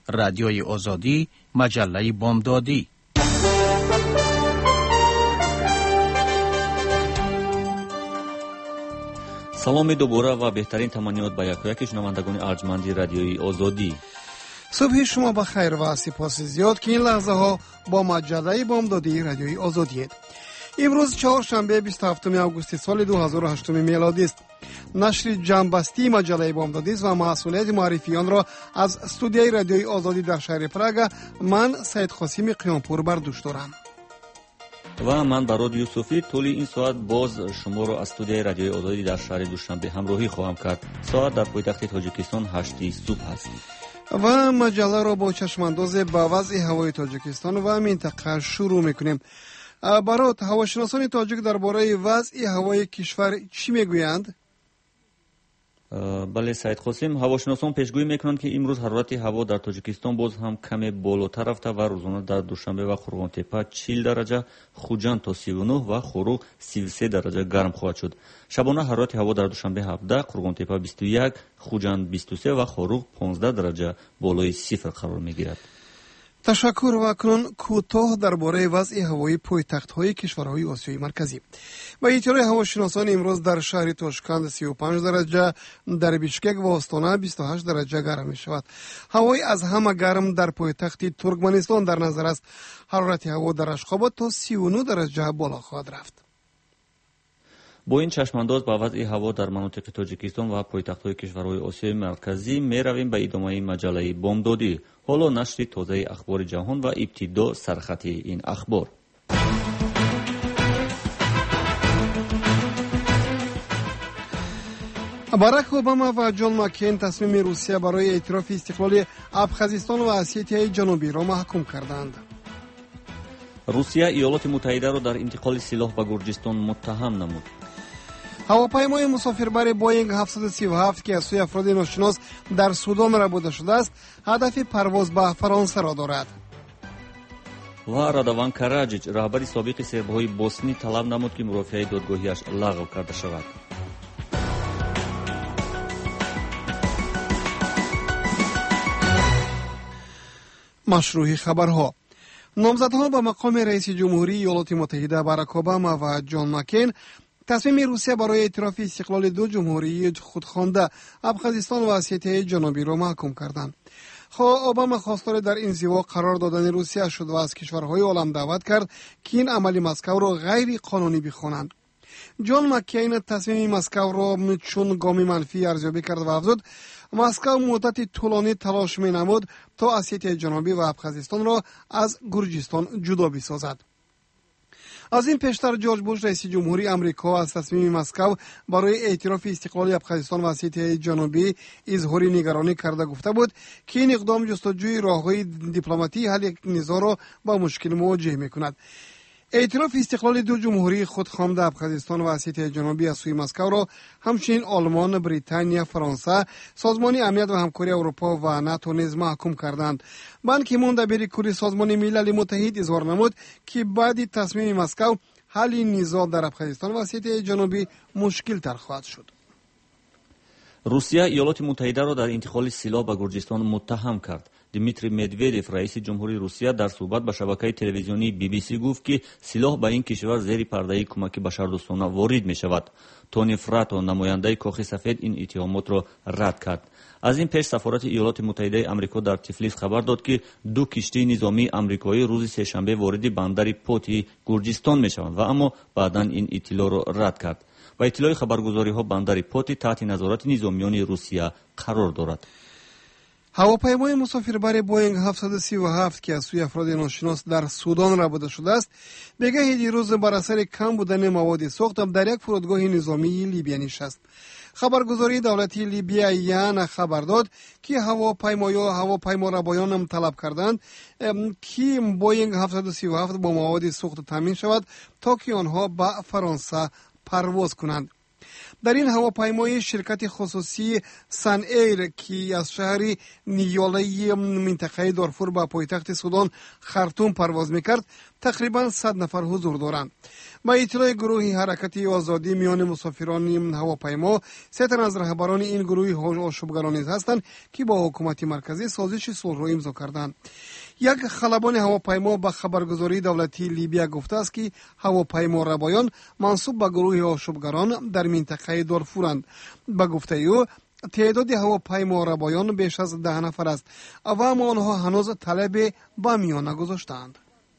رادیوی آزادی، مجله بامدادی. саломи дубора ва беҳтарин таманниёт ба якояки шунавандагони арҷманди радиои озодӣ. субҳи шумо ба хайр ва сипоси зиёд ки ин лаҳзаҳо бо маҷаллаи бомдодии радиои озодиед. имрӯз чаҳоршанбе 27 августи соли 2008 мелодист. нашри ҷамъбастии маҷаллаи бомдодист ва масъулияти муаррифии онро аз студияи радиои озодӣ дар шаҳри Прага ман Саидқосими Қиёнпур бар дӯш дорам. ва ман барод Юсуфӣ тӯли ин соат боз шуморо аз студияи радиои озодӣ дар шаҳри Душанбе ҳамроҳӣ хоҳам кард. соат дар пойтахти Тоҷикистон 8 субҳ аст. ва маҷалларо бо чашмандозе ба вазъи ҳавои Тоҷикистон ва минтақа шурӯъ мекунем. барод, ҳавошиносони тоҷик дар бораи вазъи ҳавои кишвар чӣ мегӯянд? бале Саидқосим, ҳавошиносон пешгӯӣ мекунанд ки имрӯз ҳарорати ҳаво дар Тоҷикистон боз ҳам каме болотар рафта ва рӯзона дар Душанбе ва Қурғонтепа 40 дараҷа, Хуҷанд то 39 ва Хоруғ 33 дараҷа гарм хоҳад шуд. шабона ҳарорати ҳаво дар Душанбе 17, Қурғонтепа 21, Хуҷанд 23 ва Хоруғ 15 дараҷа болои сифр қарор мегирад. ташаккур. ва акнун кӯтоҳ дар бораи вазъи ҳавои пойтахтҳои кишварҳои Осиёи марказӣ. ба эҳтиёри ҳавошиносон имрӯз дар шаҳри Тошканд 35 дараҷа, дар Бишкек ва Остона 28 дараҷа гарм мешавад. ҳавои аз ҳама гарм дар пойтахти Туркманистон дар назар аст. ҳарорати ҳаво дар Ашхобод то 39 дараҷа боло хоҳад рафт. бо ин чашмандоз ба вазъи ҳаво дар манотиқи Тоҷикистон ва пойтахтҳои кишварҳои Осиёи марказӣ меравем ба идомаи маҷаллаи бомдодӣ. ҳоло нашри тозаи ахбори ҷаҳон ва ибтидо сархати ин ахбор. барак Обама ва Ҷон Маккейн тасмими Русия барои эътирофи истиқлоли Абхазистон ва Осетияи ҷанубиро маҳкум карданд. русия иёлоти муттаҳидаро дар интиқоли силоҳ ба Гурҷистон муттаҳам намуд. ҳавопаймои мусофирбари Боинг 737 ки аз сӯи афроди ношинос дар Судон рабуда шудааст, ҳадафи парвоз ба Фаронсаро дорад. ва Радаван Караҷич, раҳбари собиқи сербҳои боснӣ, талаб намуд ки мурофиаи додгоҳиаш лағв карда шавад. машрӯҳи хабарҳо. номзадҳо ба мақоми раиси ҷумҳурии иёлоти муттаҳида Барак Обама ва Ҷон Маккейн тасмими Русия барои эътирофи истиқлоли ду ҷумҳурии худхонда Абхазистон ва Осетияи ҷанубиро маҳкум карданд. Обама хостори дар инзиво қарор додани Русия шуд ва аз кишварҳои олам даъват кард ки ин амали Москавро ғайриқонунӣ бихонанд. Ҷон Маккейн тасмими Москавро чун гоми манфӣ арзёбӣ кард ва афзуд, Москав муддати тӯлонӣ талош менамуд то Осетияи ҷанубӣ ва Абхазистонро аз Гурҷистон ҷудо бисозад. аз ин пештар Ҷорҷ Буш раиси ҷумҳурии Амрико аз тасмими Москав барои эътирофи истиқлоли Абхазистон ва Осетияи ҷанубӣ изҳори нигаронӣ карда гуфта буд ки ин иқдом ҷустуҷӯи роҳҳои дипломатии ҳалли низоъро ба мушкил муваҷҷеҳ мекунад. эътирофи истиқлоли ду ҷумҳурии худхонда Абхазистон ва Осетияи ҷанубӣ аз сӯи Москавро ҳамчунин Олмон, Британия, Фаронса, Созмони амният ва ҳамкории Аврупо ва НАТО низ маҳкум карданд. Бан Ки Мун дабири кули Созмони Милали Муттаҳид изҳор намуд ки баъди тасмими Москав ҳалли низоъ дар Абхазистон ва Осетияи ҷанубӣ мушкилтар хоҳад шуд. русия иёлоти муттаҳидаро дар интиқоли силоҳ ба Гурҷистон муттаҳам кард. Дмитрий Медведев, раиси ҷумҳурии Русия, дар суҳбат ба шабакаи телевизионии BBC гуфт ки силоҳ ба ин кишвар зери пардаи кӯмаки башардӯстона ворид мешавад. Тони Фрато, намояндаи Кохи сафед, ин иттиҳомотро рад кард. аз ин пеш сафорати иёлоти муттаҳидаи Амрико дар Тифлис хабар дод ки ду киштии низомии амрикоӣ рӯзи сешанбе вориди бандари Поти Гурҷистон мешаванд ва аммо баъдан ин иттилоъро рад кард. ба иттилои хабаргузориҳо бандари Поти таҳти назорати низомиёни Русия қарор дорад. ҳавопаймои мусофирбари Боинг 737 ки аз сӯи афроди ношинос дар Судон рабуда шудааст, бегаҳи дирӯз бар асари кам будани маводи сӯхт дар як фурудгоҳи низомии Либия нишаст. хабаргузории давлатии Либия Яна хабар дод ки ҳавопайморабоён талаб карданд ки Боинг 737 бо маводи сӯхт таъмин шавад то ки онҳо ба Фаронса парвоз кунанд. در این هواپیمای شرکت خصوصی سن ایر که از شهر نیاله منطقه دارفور به پایتخت سودان خرطوم پرواز میکرد تقریبا 100 نفر حضور دارند. با اطلاع گروه حرکت آزادی میان مسافران هواپیما، 3 تن از رهبران این گروه آشوبگران هستند که با حکومت مرکزی سازش صلح را امضا کردند. یک خلبان هواپیما به خبرگزاری دولتی لیبیا گفته است که هواپیما ربایان منسوب به گروه آشوبگران در منطقه دارفورند. به گفته او تعداد هواپیما ربایان بیش از 10 نفر است و اما آنها هنوز طلب به میان نگذاشتند.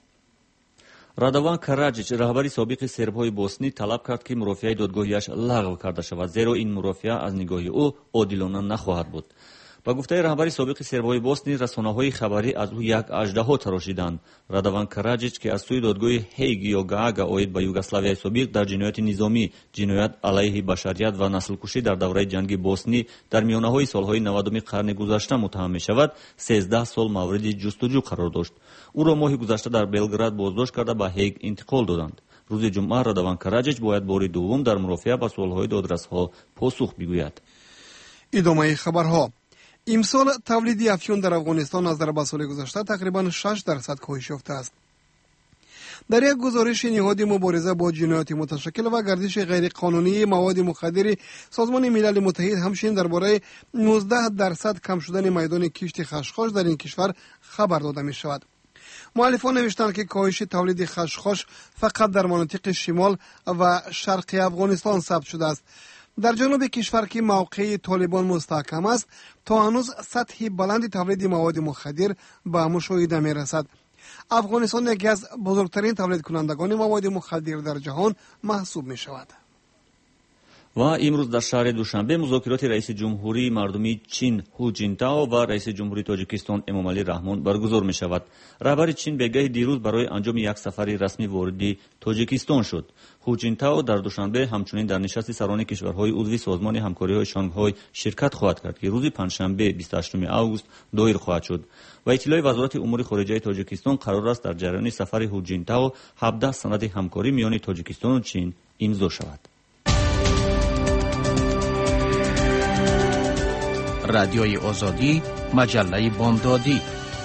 радован караҷич раҳбари собиқи сербҳои боснӣ талаб кард ки мурофиаи додгоҳияш лағв карда шавад, зеро ин мурофиа аз нигоҳи ӯ одилона нахоҳад буд. ба гуфтаи раҳбари собиқи сербҳои боснӣ, расонаҳои хабарӣ аз ӯ як аждаҳо тарошиданд. радован караҷич ки аз сӯи додгоҳи ҳейг ё гаага оид ба югославияи собиқ дар ҷинояти низомӣ, ҷиноят алайҳи башарият ва наслкушӣ дар давраи ҷанги боснӣ дар миёнаҳои солҳои 90-уми қарни гузашта муттаҳам мешавад, 13 сол мавриди ҷустуҷӯ қарор дошт. ӯро моҳи гузашта дар белград боздошт карда ба ҳейг интиқол доданд. рӯзи ҷумъа радован караҷич бояд бори дуввум дар мурофиа ба суолҳои додрасҳо посух бигӯяд. идомаи хабарҳо. امسال تولید افیون در افغانستان از 4 سال گذشته تقریبا 6% کاهش یافته است. در یک گزارش نهاد مبارزه با جنایات متشکل و گردش غیرقانونی مواد مخدر، سازمان ملل متحد همچنین درباره 19% کم شدن میدان کشت خشخاش در این کشور خبر داده می شود. مؤلفان نوشتند که کاهش تولید خشخاش فقط در مناطق شمال و شرق افغانستان ثبت شده است. در جنوب کشور که موقع طالبان مستحکم است، تا هنوز سطح بلند تولید مواد مخدر به مشاهده می رسد. افغانستان یکی از بزرگترین تولید کنندگان مواد مخدر در جهان محسوب می شود. ва имрӯз дар шаҳри душанбе музокироти раиси ҷумҳурии мардумии чин Ҳу Ҷинтао ва раиси ҷумҳурии Тоҷикистон Эмомалӣ Раҳмон баргузор мешавад. раҳбари чин бегоҳи дирӯз барои анҷоми як сафари расмӣ вориди Тоҷикистон шуд. Ҳу Ҷинтао дар душанбе ҳамчунин дар нишасти сарони кишварҳои узви созмони ҳамкориҳои Шонгҳой ширкат хоҳад кард, ки рӯзи панҷшанбе 28 август доир хоҳад шуд. ва иттилои вазорати умури хориҷаи Тоҷикистон қарор аст дар ҷараёни сафари Ҳу Ҷинтао 17 санади ҳамкорӣ миёни Тоҷикистону чин имзо шавад. رادیوی آزادی، مجله بامدادی.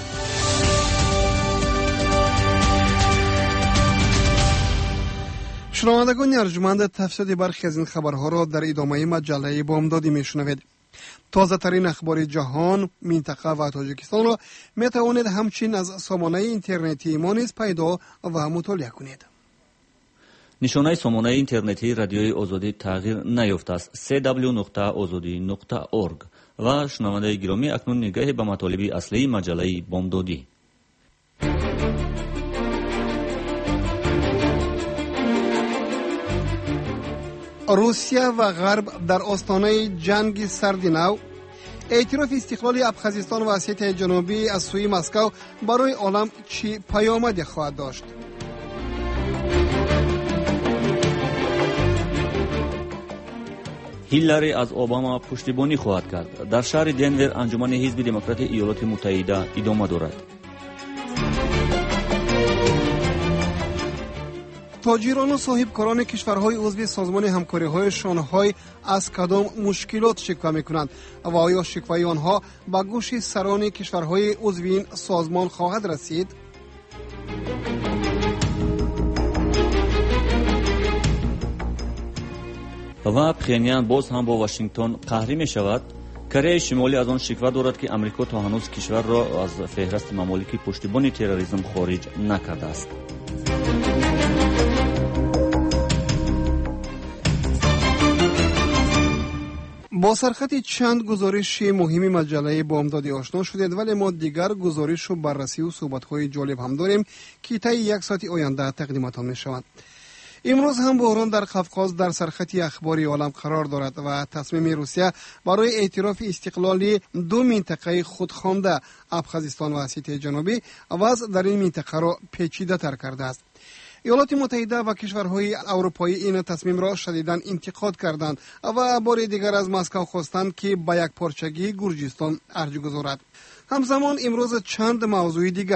شنوندگان ارجمند، تفسیر برخی از این خبرها را در ادامه مجله بامدادی میشنوید. تازه ترین اخبار جهان، منطقه و تاجیکستان را می توانید همچنین از سامانه اینترنتی ما نیز پیدا و مطالعه کنید. нишонаи сомонаи интернетии радиои озодӣ тағйир наёфтааст. www.ozodi.org. ва шунавандаи гиромӣ, акнун нигаҳе ба матолиби аслии маҷаллаи бомдодӣ. روسیه و غرب در آستانه جنگ سرد نو، اعتراف استقلال ابخازستان و اسیای جنوبی از سوی مسکو برای عالم چی پیامدی خواهد داشت؟ ҳиллари аз обама пуштибонӣ хоҳад кард. дар шаҳри денвер анҷумани ҳизби демократии иёлоти муттаҳида идома дорад. تاجران و صاحبکاران کشورهای عضو سازمان همکاری‌های شانگهای از کدام مشکلات شکوه می‌کنند و آیا شکوه آنها به گوش سران کشورهای عضو این سازمان خواهد رسید؟ ва пхеньян боз ҳам бо вашингтон қаҳрӣ мешавад. кореяи шимолӣ аз он шиква дорад ки амрико то ҳанӯз кишварро аз феҳристи мамолики пуштибони терроризм хориҷ накардааст. با سرخط چند گزارش مهمی مجله بامدادی آشنا شدید، ولی ما دیگر گزارش و بررسی و صحبت‌های جالب هم داریم که طی یک ساعت آینده تقدیمتان می‌شود. امروز هم بحران در قفقاز در سرخط اخباری عالم قرار دارد و تصمیم روسیه برای اعتراف استقلال دو منطقه خودخوانده ابخازستان و اسیای جنوبی وضع در این منطقه را پیچیده تر کرده است. ایالات متحده و کشورهای اروپایی این تصمیم را شدیداً انتقاد کردند و بار دیگر از مسکو خواستند که به یک پارچگی گرجستان ارج گذارد. همزمان امروز چند موضوع دیگر: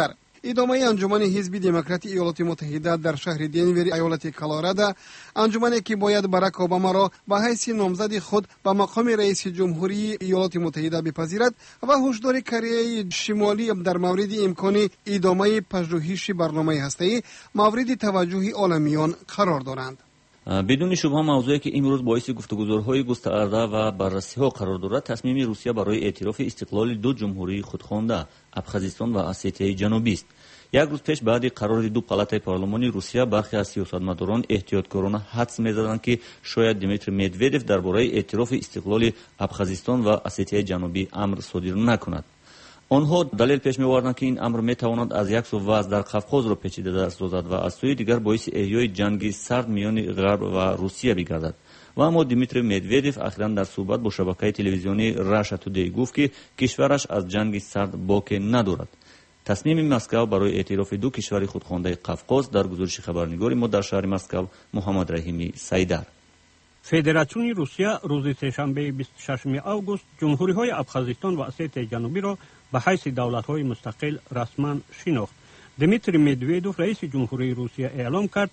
ادامه انجمن حزب دموکرات ایالات متحده در شهر دنور ایالت کلرادو، انجمنی که باید باراک اوباما را به حیث نامزد خود به مقام رئیس جمهوری ایالات متحده بپذیرد و هشدار کره شمالی در مورد امکان ادامه پژوهش برنامه هسته‌ای مورد توجه عالمیان قرار دارند. بدون شبهه موضوعی که امروز باعث گفتگوهای گسترده و بررسی‌ها قرار دارد تصمیم روسیه برای اعتراف استقلال دو جمهوری خودخوانده ابخازستان و اسیتیای جنوبی است. یک روز پیش بعد قرار دو پالاتای پارلمانی روسیه برخی از سیاستمداران احتیاطکارانه حدس می‌زدند که شاید دیمیتری مدودف درباره اعتراف استقلال ابخازستان و اسیتیای جنوبی امر صادر نکند. آنها دلیل پیش می‌آوردند که این امر می‌تواند از یک سو وضع در قفقاز را پیچیده در سازد و از سوی دیگر باعث احیای جنگی سرد میان غرب و روسیه بگردد. و اما دیمیتری مدودف اخیراً در صحبت با شبکه تلویزیونی راشا تودی گفت که کشورش از جنگ سرد باکی ندارد. تصمیم مسکو برای اعتراف دو کشور خودخوانده قفقاز در گزارش خبرنگار ما در شهر مسکو محمد رحیمی سیدر. فدراسیون روسیه روز سه‌شنبه 26 آگوست جمهوری‌های ابخازستان و اسیتیای جنوبی را به حیث دولت‌های مستقل رسما شناخت. دیمیتری مدودف رئیس جمهوری روسیه اعلام کرد: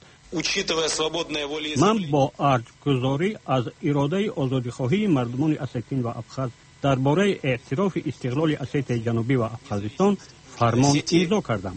من با ارج‌گذاری از اراده آزادی‌خواهی مردمان اسیتین و ابخاز درباره اعتراف استقلال اسیتیای جنوبی و ابخازستان فرمان امضا کردم.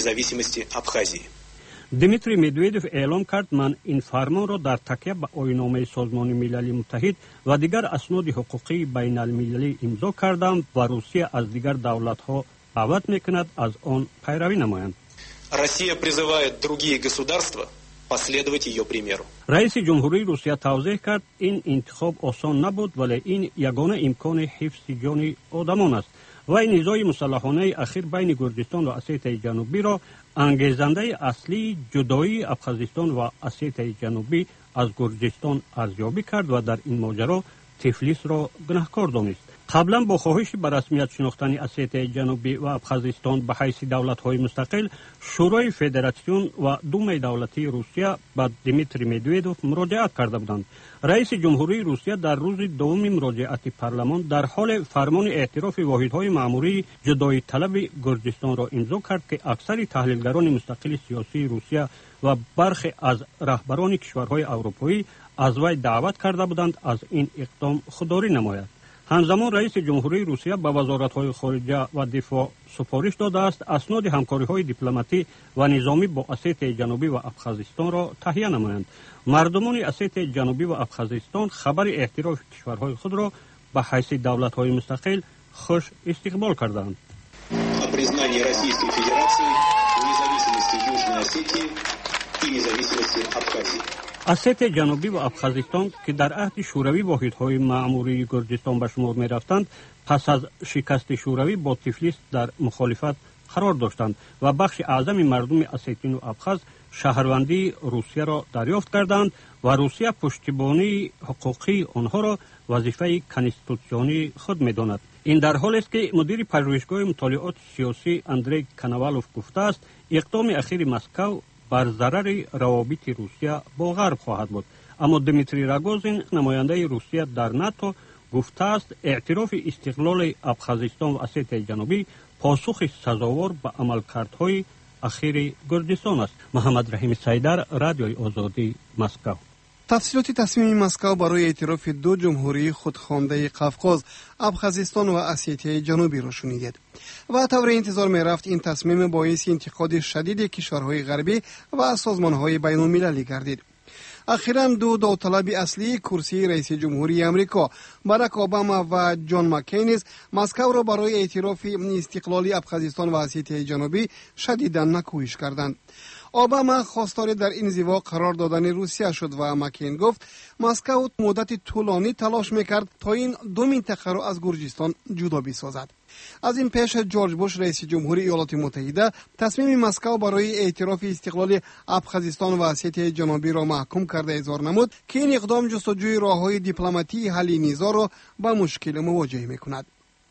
دیمیتری مدودف اعلام کرد: من این فرمان را در تکیه به آیین‌نامه سازمان ملل متحد و دیگر اسناد حقوقی بین المللی امضا کردم و روسیه از دیگر دولت‌ها دعوت می‌کند از آن پیروی نمایند. Россия призывает другие государства последовать ее примеру. رئیس جمهوری روسیه توضیح کرد: این انتخاب آسان نبود ولی این یگانه امکان حفظ جان آدمان است و این نزاع مسلحانه اخیر بین گرجستان و اسیتیای جنوبی را انگیزنده اصلی جدایی ابخازستان و اسیتیای جنوبی از گرجستان ارزیابی کرد و در این ماجرا تفلیس را گناهکار دانست. قبلا با خواهش به رسمیت شناختن اسیتیای جنوبی و ابخازستان به حیث دولت‌های مستقل، شورای فدراسیون و دوم دولتی روسیه به دیمیتری مدودف مراجعت کرده بودند. رئیس جمهوری روسیه در روز دوم مراجعت پارلمان در حال فرمان اعتراف واحدهای مأموری جدایی طلب گرجستان را امضا کرد که اکثر تحلیلگران مستقل سیاسی روسیه و برخی از رهبران کشورهای اروپایی از وی دعوت کرده بودند از این اقدام خودداری نماید. همزمان رئیس جمهوری روسیه به وزارت‌های خارجه و دفاع سفارش داده است اسناد همکاری‌های دیپلماتی و نظامی با اسیتیای جنوبی و ابخازستان را تهیه نمایند. مردمان اسیتیای جنوبی و ابخازستان خبر اعتراف کشورهای خود را به حیث دولت‌های مستقل خوش استقبال کردند. Признание Российской Федерации независимости Южной Осетии и независимости Абхазии. اسیتیای جنوبی و ابخازستان که در عهد شوروی واحدهای مأموری گرجستان به شمار می رفتند، پس از شکست شوروی با تفلیس در مخالفت قرار داشتند و بخش اعظم مردم اسیتین و ابخاز شهروندی روسیه را دریافت کردند و روسیه پشتیبانی حقوقی آنها را وظیفه کنستیتوسیونی خود می داند. این در حالی است که مدیر پژوهشگاه مطالعات سیاسی اندری کانوالوف گفته است اقدام اخیر مسکو بر ضرر روابط روسیه با غرب خواهد بود. اما دیمیتری راگوزین نماینده روسیه در ناتو گفته است اعتراف استقلال ابخازستان و اسیتیای جنوبی پاسخ سزاوار به عملکردهای اخیر گرجستان است. محمد رحیم سیدر، رادیوی آزادی، مسکو. تفصیلات تصمیم مسکو برای اعتراف دو جمهوری خودخوانده قفقاز، ابخازستان و اسیتیای جنوبی را شنیدید. و طور انتظار می رفت این تصمیم باعث انتقاد شدید کشورهای غربی و سازمانهای بین المللی گردید. اخیراً دو داوطلب اصلی کرسی رئیس جمهوری امریکا باراک اوباما و جان مکین مسکو را برای اعتراف استقلال ابخازستان و اسیتیای جنوبی شدیداً نکوهش کردند. اوباما خواستار در انزوا قرار دادن روسیه شد و مکین گفت مسکو مدت طولانی تلاش میکرد تا این دو منطقه را از گرجستان جدا بسازد. از این پیش جورج بوش رئیس جمهوری ایالات متحده تصمیم مسکو برای اعتراف استقلال ابخازستان و اسیتیای جنوبی را محکوم کرده اظهار نمود که این اقدام جستجوی راه‌های دیپلماتی حل نزاع را با مشکل مواجه میکند.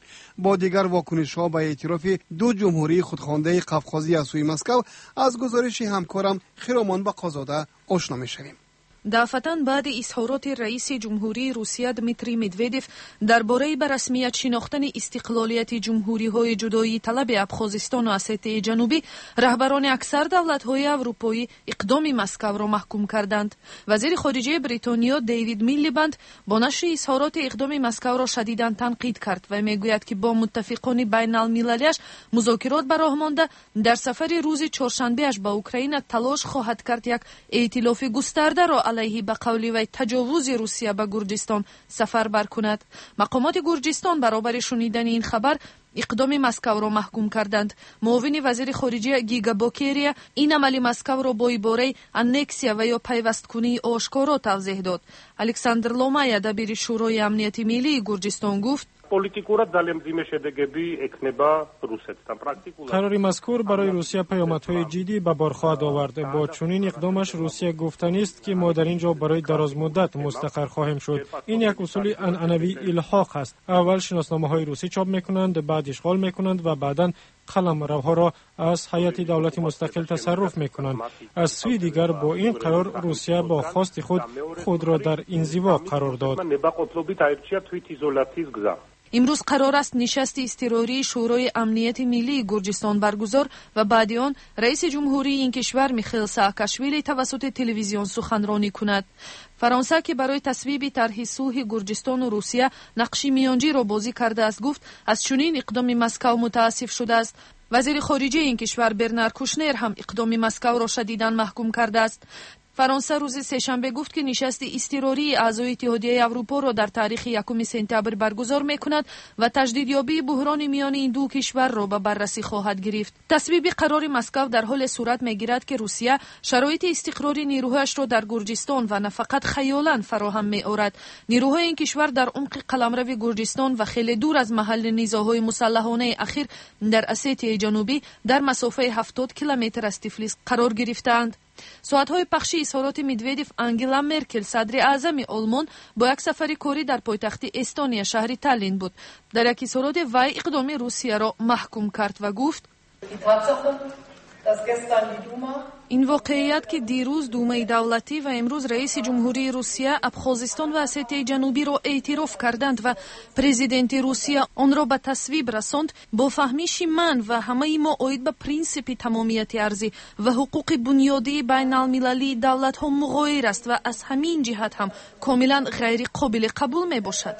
با دیگر واکنش‌ها به اعتراف دو جمهوری خودخوانده قفقازی از سوی مسکو از گزارش همکارم خیرامان بقازاده آشنا می‌شویم. دفعتاً بعد اظهارات رئیس جمهوری روسیه دمیتری مدودف درباره به رسمیت شناختن استقلالیت جمهوری‌های جدایی طلب ابخازستان و اسیته جنوبی، رهبران اکثر دولت‌های اروپایی اقدام مسکو را محکوم کردند. وزیر خارجه بریتانیا دیوید میلیبند با نشر اظهارات اقدام مسکو را شدیداً تنقید کرد و میگوید که با متفقان بین المللیش مذاکرات به راه مانده در سفر روز چهارشنبه‌اش به اوکراین تلاش خواهد کرد یک ائتلاف گسترده را علیه به قول وی تجاوز روسیه به گرجستان سفر بر کند. مقامات گرجستان برابر شنیدن این خبر اقدام مسکو را محکوم کردند. معاون وزیر خارجه گیگا بوکریا این عمل مسکو را با عباره انکسیا و یا پیوست‌کنی آشکارا توضیح داد. الکساندر لومایا دبیر شورای امنیت ملی گرجستان گفت პოლიტიკურად ძალიან მძიმე შედეგები ექნება რუსეთთან. პრაქტიკულად قرار مذکور برای روسیه پیامدهای جدی به بار خواهد آورد. با چنین اقدامش روسیه گفتنی است که ما در اینجا برای دراز مدت مستقر خواهیم شد. این یک اصول عنعنوی الحاق است. اول شناسنامه‌های روسی چاپ میکنند، بعد اشغال میکنند و بعداً قلمروها را از هیئت دولت مستقل تصرف میکنند. از سوی دیگر با این قرار روسیه با خواست خود را در انزوا قرار داد. امروز قرار است نشست اضطراری شورای امنیت ملی گرجستان برگزار و بعد آن رئیس جمهوری این کشور میخائیل سااکاشویلی توسط تلویزیون سخنرانی کند. فرانسه که برای تصویب طرح صلح گرجستان و روسیه نقش میانجی را بازی کرده است گفت از چنین اقدام مسکو متاسف شده است. وزیر خارجه این کشور برنار کوشنر هم اقدام مسکو را شدیداً محکوم کرده است. فرانسه روز سه‌شنبه گفت که نشست اضطراری اعضای اتحادیه اروپا را در تاریخ 1 سپتامبر برگزار می‌کند و تجدیدیابی بحران میان این دو کشور را به بررسی خواهد گرفت. تصویب قرار مسکو در حال صورت می‌گیرد که روسیه شرایط استقرار نیروهایش را در گرجستان و نه فقط خیالاً فراهم می‌آورد. نیروهای این کشور در عمق قلمرو گرجستان و خیلی دور از محل نزاع‌های مسلحانه اخیر در اسیته جنوبی در مسافه 70 کیلومتر از تفلیس قرار گرفتند. ساعت‌های پخش اظهارات مدودف انگلا مرکل صدر اعظم آلمان با یک سفر کاری در پایتخت استونیا شهر تالین بود. در یک اظهارات وی اقدام روسیه را محکوم کرد و گفت این واقعیت که دیروز دومای دولتی و امروز رئیس جمهوری روسیه ابخازستان و اسیته جنوبی را اعتراف کردند و پرزیدنت روسیه آن را به تصویب رساند با فهمیش من و همه ما آید به پرینسیپ تمامیت ارضی و حقوق بنیادی بین المللی دولت ها مغایر است و از همین جهت هم کاملا غیر قابل قبول می باشد.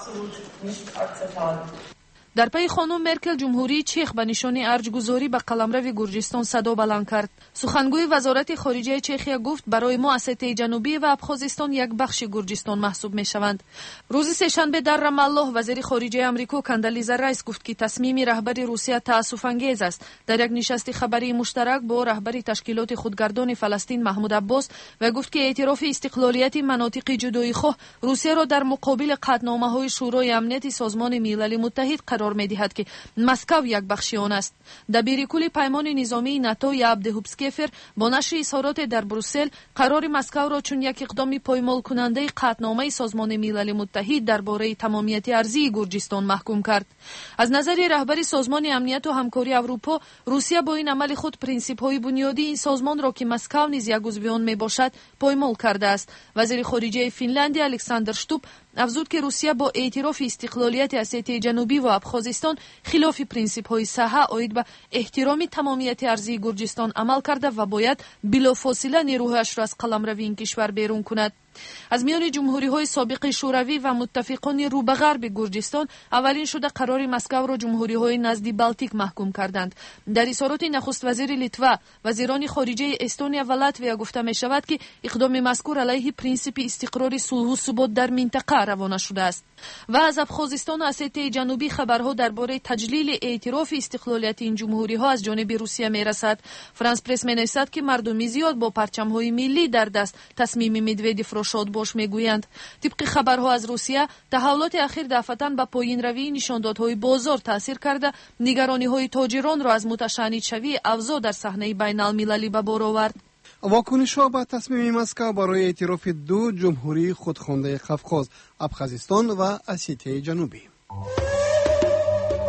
در پی خانم مرکل جمهوری چخ به نشان ارجگذاری به قلمرو گرجستان صدا بلند کرد. سخنگوی وزارت خارجه چخیا گفت برای ما اسیته جنوبی و ابخازستان یک بخش گرجستان محسوب میشوند. روز سه‌شنبه در رام الله وزیر خارجه آمریکا کاندالیزا رایس گفت که تصمیم رهبر روسیه تأسف انگیز است. در یک نشست خبری مشترک با رهبر تشکیلات خودگردان فلسطین محمود عباس و گفت که اعتراف استقلالیت مناطق جدایی‌خواه روسیه را در مقابل قطعنامه‌های شورای امنیت سازمان ملل متحد قرار می‌دهد که مسکو یک بخش آن است. دبیر کل پیمان نظامی ناتو یابد هوبسکیفر با نشر اظهارات در بروسل قرار مسکو را چون یک اقدام پایمال کننده قطعنامه سازمان ملل متحد درباره تمامیت ارضی گرجستان محکوم کرد. از نظر رهبر سازمان امنیت و همکاری اروپا، روسیه با این عمل خود پرینسیپ‌های بنیادی این سازمان را که مسکو نیز یک عضو آن میباشد پایمال کرده است. وزیر خارجه فنلاندی الکساندر شتوب افزود که روسیه با اعتراف استقلالیت اسیته جنوبی و ابخازستان خلاف پرینسیپ‌های صحه آید به احترام تمامیت ارضی گرجستان عمل کرده و باید بلافاصله نیروهایش را از قلمرو این کشور بیرون کند. از میان جمهوری‌های سابق شوروی و متفقان رو به غرب گرجستان اولین شده قرار مسکو را جمهوری‌های نزد بالتیک محکوم کردند. در اظهارات نخست وزیر لیتوا، وزیران خارجه استونیا و لاتویا گفته می شود که اقدام مذکور علیه پرینسیپ استقرار صلح و ثبات در منطقه روانه شده است. و از ابخازستان و اسیته جنوبی خبرها درباره تجلیل اعتراف استقلالیت این جمهوری‌ها از جانب روسیه می‌رسد. فرانس پرس می‌نویسد که مردمی زیاد با پرچم‌های ملی در دست تصمیم مدودف را شاد باش میگویند. طبق خبرها از روسیه تحولات اخیر دفعتاً به پایین روی نشاندادهای بازار تاثیر کرده نگرانی‌های تاجران را از متشنج‌شوی اوضاع در صحنه بین المللی به بار آورد. واکنش‌ها به تصمیم مسکو برای اعتراف دو جمهوری خودخوانده قفقاز، ابخازستان و اسیته جنوبی.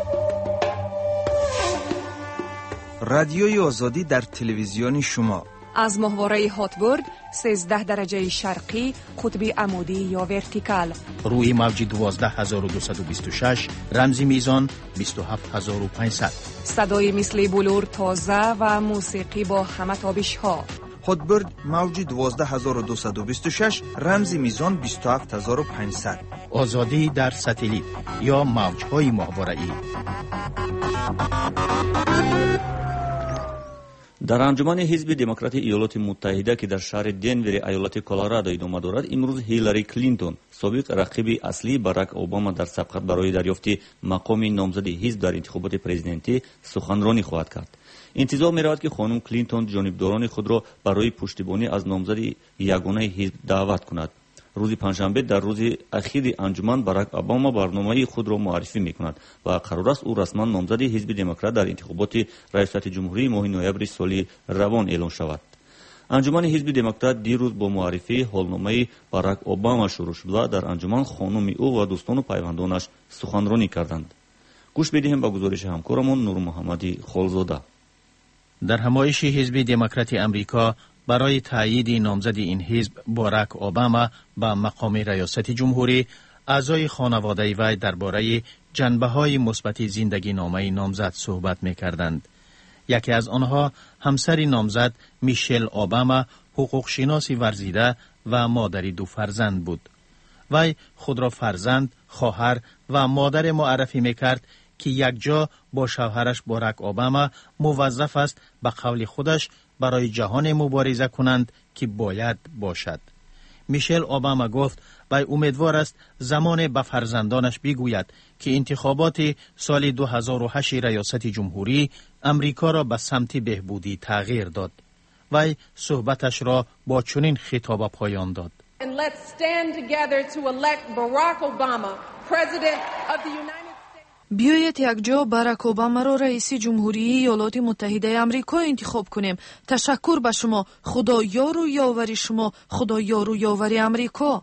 رادیوی آزادی در تلویزیون شما، از ماهواره هاتبورگ 13 درجه شرقی قطب عمودی یا ورتیکال. روی موج 12226 رمزی میزان 27500. صدای مثل بلور تازه و موسیقی با همه تابش ها. هاتبورگ موج 12226 رمزی میزان 27500. آزادی در ستلیت یا موج‌های ماهواره‌ای. در انجمن حزب دموکرات ایالات متحده که در شهر دنور ایالت کلرادو ادامه دارد، امروز هیلاری کلینتون سابق رقیب اصلی باراک اوباما در سبقت برای دریافت مقام نامزد حزب در انتخابات پرزیدنتی سخنرانی خواهد کرد. انتظار می‌رود که خانم کلینتون جانبداران خود را برای پشتیبانی از نامزد یگانه حزب دعوت کند. روز پنجشنبه در روز اخیر انجمن باراک اوباما برنامه خود را معرفی می‌کند و قرار است او رسما نامزد حزب دموکرات در انتخابات ریاست جمهوری ماه نوامبر سال روان اعلام شود. انجمن حزب دموکرات دیروز با معرفی حالنامه باراک اوباما شروع شد و در انجمن خانم او و دوستان و پیوندانش سخنرانی کردند. گوش بدهیم به گزارش همکارمون نور محمدی خالزاده. در همایش حزب دموکرات امریکا برای تایید نامزد این حزب باراک اوباما به مقام ریاست جمهوری، اعضای خانواده وی درباره جنبه‌های مثبت زندگی نامه نامزد صحبت می‌کردند. یکی از آنها همسر نامزد میشل اوباما، حقوق شناسی ورزیده و مادری 2 فرزند بود. وی خود را فرزند، خواهر و مادر معرفی می‌کرد که یک جا با شوهرش باراک اوباما موظف است به قول خودش برای جهان مبارزه کنند که باید باشد. میشل اوباما گفت وی امیدوار است زمان به فرزندانش بگوید که انتخابات سال 2008 ریاست جمهوری امریکا را به سمت بهبودی تغییر داد. وی صحبتش را با چنین خطاب پایان داد. بیایید یک جا باراک اوباما را رئیس جمهوری ایالات متحده آمریکا انتخاب کنیم. تشکر به شما. خدا یار و یاور شما. خدا یار و یاور آمریکا.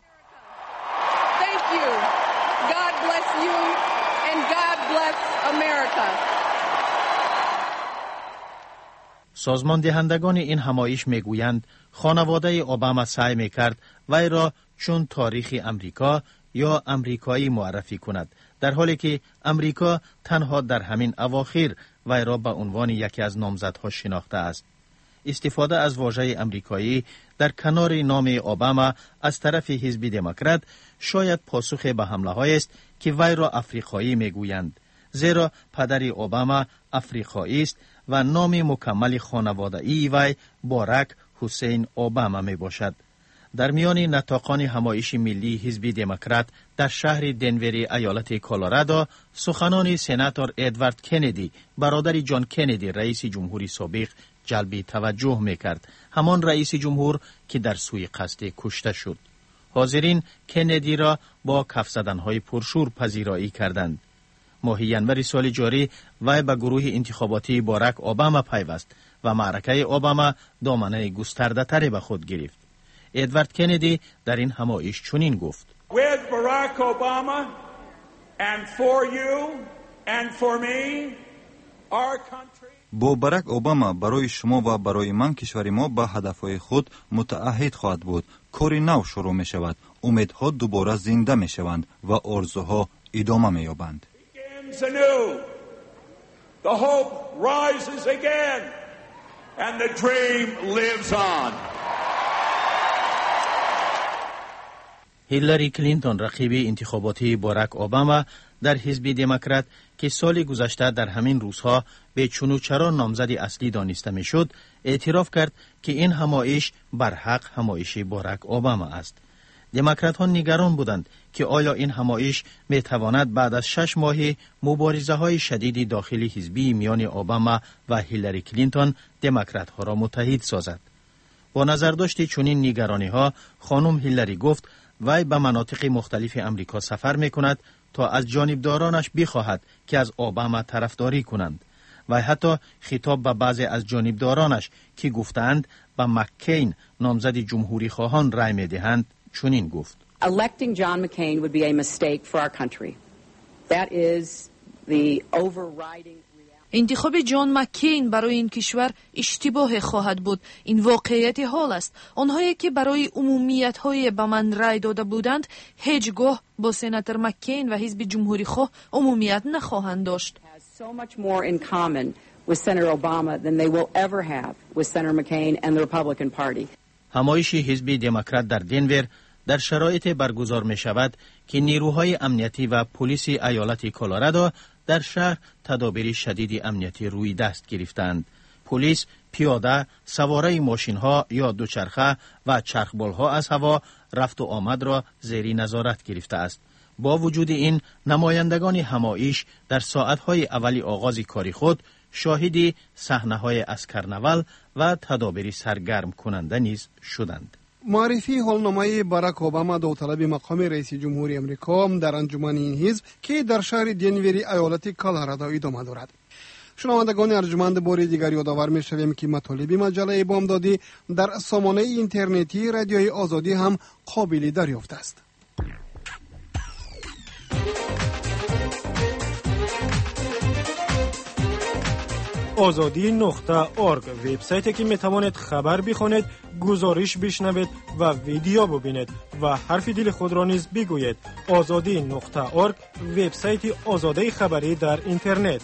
سازمان دهندگان این همایش میگویند خانواده اوباما سعی میکرد وی را چون تاریخ امریکا یا امریکایی معرفی کند، در حالی که امریکا تنها در همین اواخر وی را به عنوان یکی از نامزدها شناخته است. استفاده از واژه امریکایی در کنار نام اوباما از طرف حزب دموکرات شاید پاسخ به حمله‌هایی است که وی را افریقایی میگویند، زیرا پدر اوباما افریقایی است و نام مکمل خانواده‌ای وی باراک حسین اوباما می باشد. در میان نطاقان همایش ملی حزب دموکرات در شهر دنور ایالت کلرادو، سخنان سناتور ادوارد کندی برادر جان کندی رئیس جمهوری سابق جلب توجه میکرد، همان رئیس جمهور که در سوی قصد کشته شد. حاضرین کندی را با کف زدن‌های پرشور پذیرایی کردند. ماه ژانویه سال جاری وی به گروه انتخاباتی باراک اوباما پیوست و معرکه اوباما دامنه گسترده تری به خود گرفت. ادوارد کندی در این همایش چنین گفت: With Barack Obama and for you and for me, our country. با باراک اوباما برای شما و برای من کشور ما به هدفهای خود متعهد خواهد بود. کاری نو شروع می شود. امیدها دوباره زنده می شوند و آرزوها ادامه می یابند. The hope rises again and the dream lives on. هیلاری کلینتون رقیب انتخاباتی باراک اوباما در حزب دموکرات که سال گذشته در همین روزها به چنوچرا نامزد اصلی دانسته میشد، اعتراف کرد که این همایش برحق همایش باراک اوباما است. دموکرات ها نگران بودند که آیا این همایش می تواند بعد از 6 ماه مبارزه های شدید داخلی حزبی میان اوباما و هیلاری کلینتون دموکرات ها را متحد سازد. با نظرداشت چنین نگرانی ها، خانم هیلاری گفت وی به مناطق مختلف امریکا سفر می کند تا از جانبدارانش بخواهد که از اوباما طرفداری کنند. و حتی خطاب به بعضی از جانبدارانش که گفتند به مکین نامزد جمهوری خواهان رای می دهند چنین گفت: Electing John McCain would be a mistake for our country. That is the overriding reality. انتخاب جان مکین برای این کشور اشتباه خواهد بود. این واقعیت حال است. آنهایی که برای عمومیت‌های به من رای داده بودند هیچگاه با سناتور مکین و حزب جمهوری خواه عمومیت نخواهند داشت. همایش حزب دموکرات در دنور در شرایط برگزار می شود که نیروهای امنیتی و پلیس ایالت کلرادو در شهر تدابیر شدید امنیتی روی دست گرفتند. پلیس پیاده، سواره ماشین‌ها یا دوچرخه و چرخبال‌ها از هوا رفت و آمد را زیر نظارت گرفته است. با وجود این، نمایندگان همایش در ساعت‌های اولی آغاز کاری خود شاهد صحنه‌های از کرنول و تدابیر سرگرم کننده نیز شدند. معرفی حالنامه باراک اوباما داوطلب مقام رئیس جمهوری امریکا در انجمن این حزب که در شهر دنوری ایالت کلرادو ادامه دارد. شنوندگان ارجمند باری دیگر یادآور می‌شویم که مطالب مجله بامدادی در سامانه اینترنتی رادیوی آزادی هم قابل دریافت است. azadi.org وبسایتی که میتوانید خبر بخونید، گزارش بشنوید و ویدیو ببینید و حرف دل خود را نیز بگویید. azadi.org وبسایت آزادی خبری در اینترنت.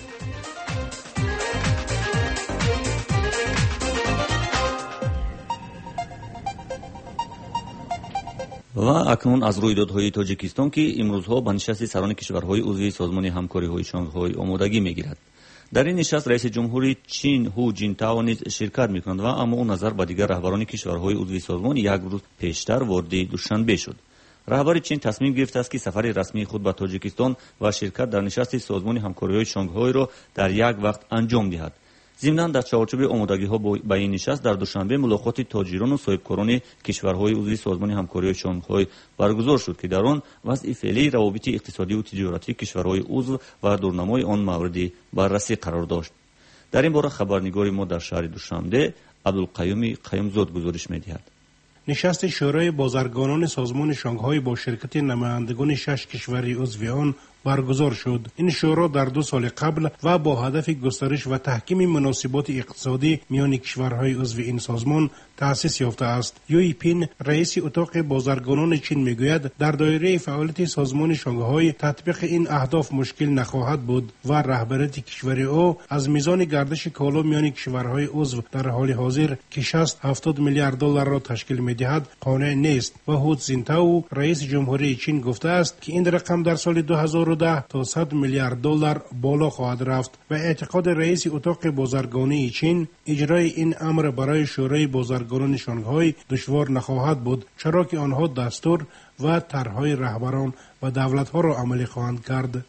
و اکنون از رویدادهای تاجیکستان که امروزها به نشست سران کشورهای عضو سازمان همکاری‌های شانگهای آمادگی می‌گیرد. در این نشست رئیس جمهوری چین هو جینتائو نیز شرکت می‌کند و اما او نظر به دیگر رهبران کشورهای عضو سازمان یک روز پیشتر وارد دوشنبه شد. رهبر چین تصمیم گرفته است که سفر رسمی خود به تاجیکستان و شرکت در نشست سازمان همکاری‌های شانگهای را در یک وقت انجام دهد. ضمناً در چارچوب آمادگی‌ها به این نشست در دوشنبه ملاقات تاجران و صاحبکاران کشورهای عضو سازمان همکاری شانگهای برگزار شد که در آن وضع فعلی روابط اقتصادی و تجارتی کشورهای عضو و دورنمای آن مورد بررسی قرار داشت. در این باره خبرنگار ما در شهر دوشنبه عبدالقیوم قیومزاد گزارش می‌دهد. نشست شورای بازرگانان سازمان شانگهای با شرکت نمایندگان 6 کشور عضو آن برگزار شد. این شورا در 2 سال قبل و با هدف گسترش و تحکیم مناسبات اقتصادی میان کشورهای عضو این سازمان تأسیس یافته است. یوی پین رئیس اتاق بازرگانان چین میگوید در دایره فعالیت سازمان شانگهای تطبیق این اهداف مشکل نخواهد بود و رهبریت کشور او از میزان گردش کالا میان کشورهای عضو در حال حاضر که 60-70 میلیارد دلار را تشکیل میدهد قانع نیست. و هو جینتائو رئیس جمهوری چین گفته است که این رقم در سال 2010 تا 100 میلیارد دلار بالا خواهد رفت و اعتقاد رئیس اتاق بازرگانی چین اجرای این امر برای شورای بازرگانان شانگهای دشوار نخواهد بود، چرا که آنها دستور و طرحهای رهبران و دولت‌ها را عملی خواهند کرد.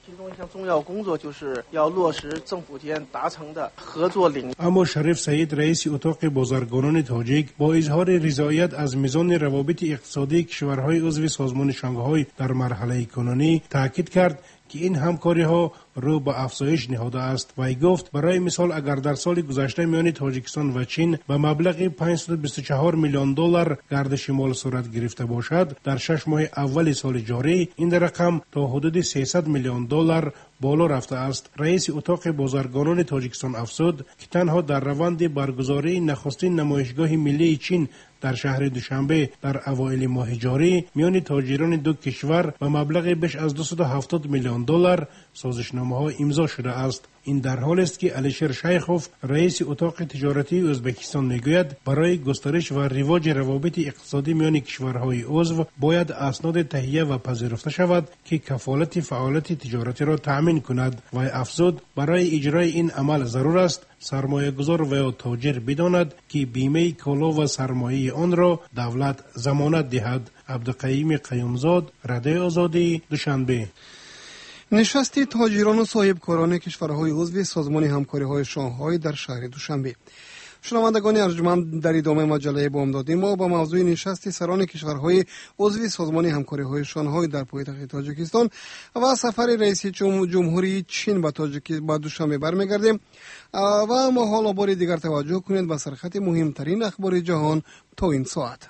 اما شریف سعید رئیس اتاق بازرگانان تاجیک با اظهار رضایت از میزان روابط اقتصادی کشورهای عضو سازمان شانگهای در مرحله کنونی تاکید کرد که این همکاری ها رو به افزایش نهاده است و گفت برای مثال اگر در سال گذشته میان تاجیکستان و چین به مبلغ 524 میلیون دلار گردش مال صورت گرفته باشد، در 6 ماه اول سال جاری این رقم تا حدود 300 میلیون دلار بالا رفته است. رئیس اتاق بازرگانان تاجیکستان افزود که تنها در روند برگزاری نخستین نمایشگاه ملی چین در شهر دوشنبه در اوایل ماه جاری میان تاجران دو کشور به مبلغ بیش از 270 میلیون دلار سازشنامه‌ها امضا شده است. این در حال است که الیشر شیخوف رئیس اتاق تجارتی ازبکستان میگوید برای گسترش و رواج روابط اقتصادی میان کشورهای عضو باید اسناد تهیه و پذیرفته شود که کفالت فعالیت تجارتی را تأمین کند و افزود برای اجرای این عمل ضرور است سرمایه گذار و یا تاجر بداند که بیمه کالا و سرمایه آن را دولت ضمانت دهد. عبدالقیوم قیومزاد، رادیو آزادی، دوشنبه. نشست تاجران و صاحبکاران کشورهای عضو سازمان همکاری‌های شانگهای در شهر دوشنبه. شنوندگان ارجمند، در ادامه مجله بامدادی ما با موضوع نشست سران کشورهای عضو سازمان همکاری‌های شانگهای در پایتخت تاجیکستان و سفر رئیس جمهوری چین به دوشنبه برمیگردیم و ما حالا بار دیگر توجه کنید به سرخط مهمترین اخبار جهان تا این ساعت.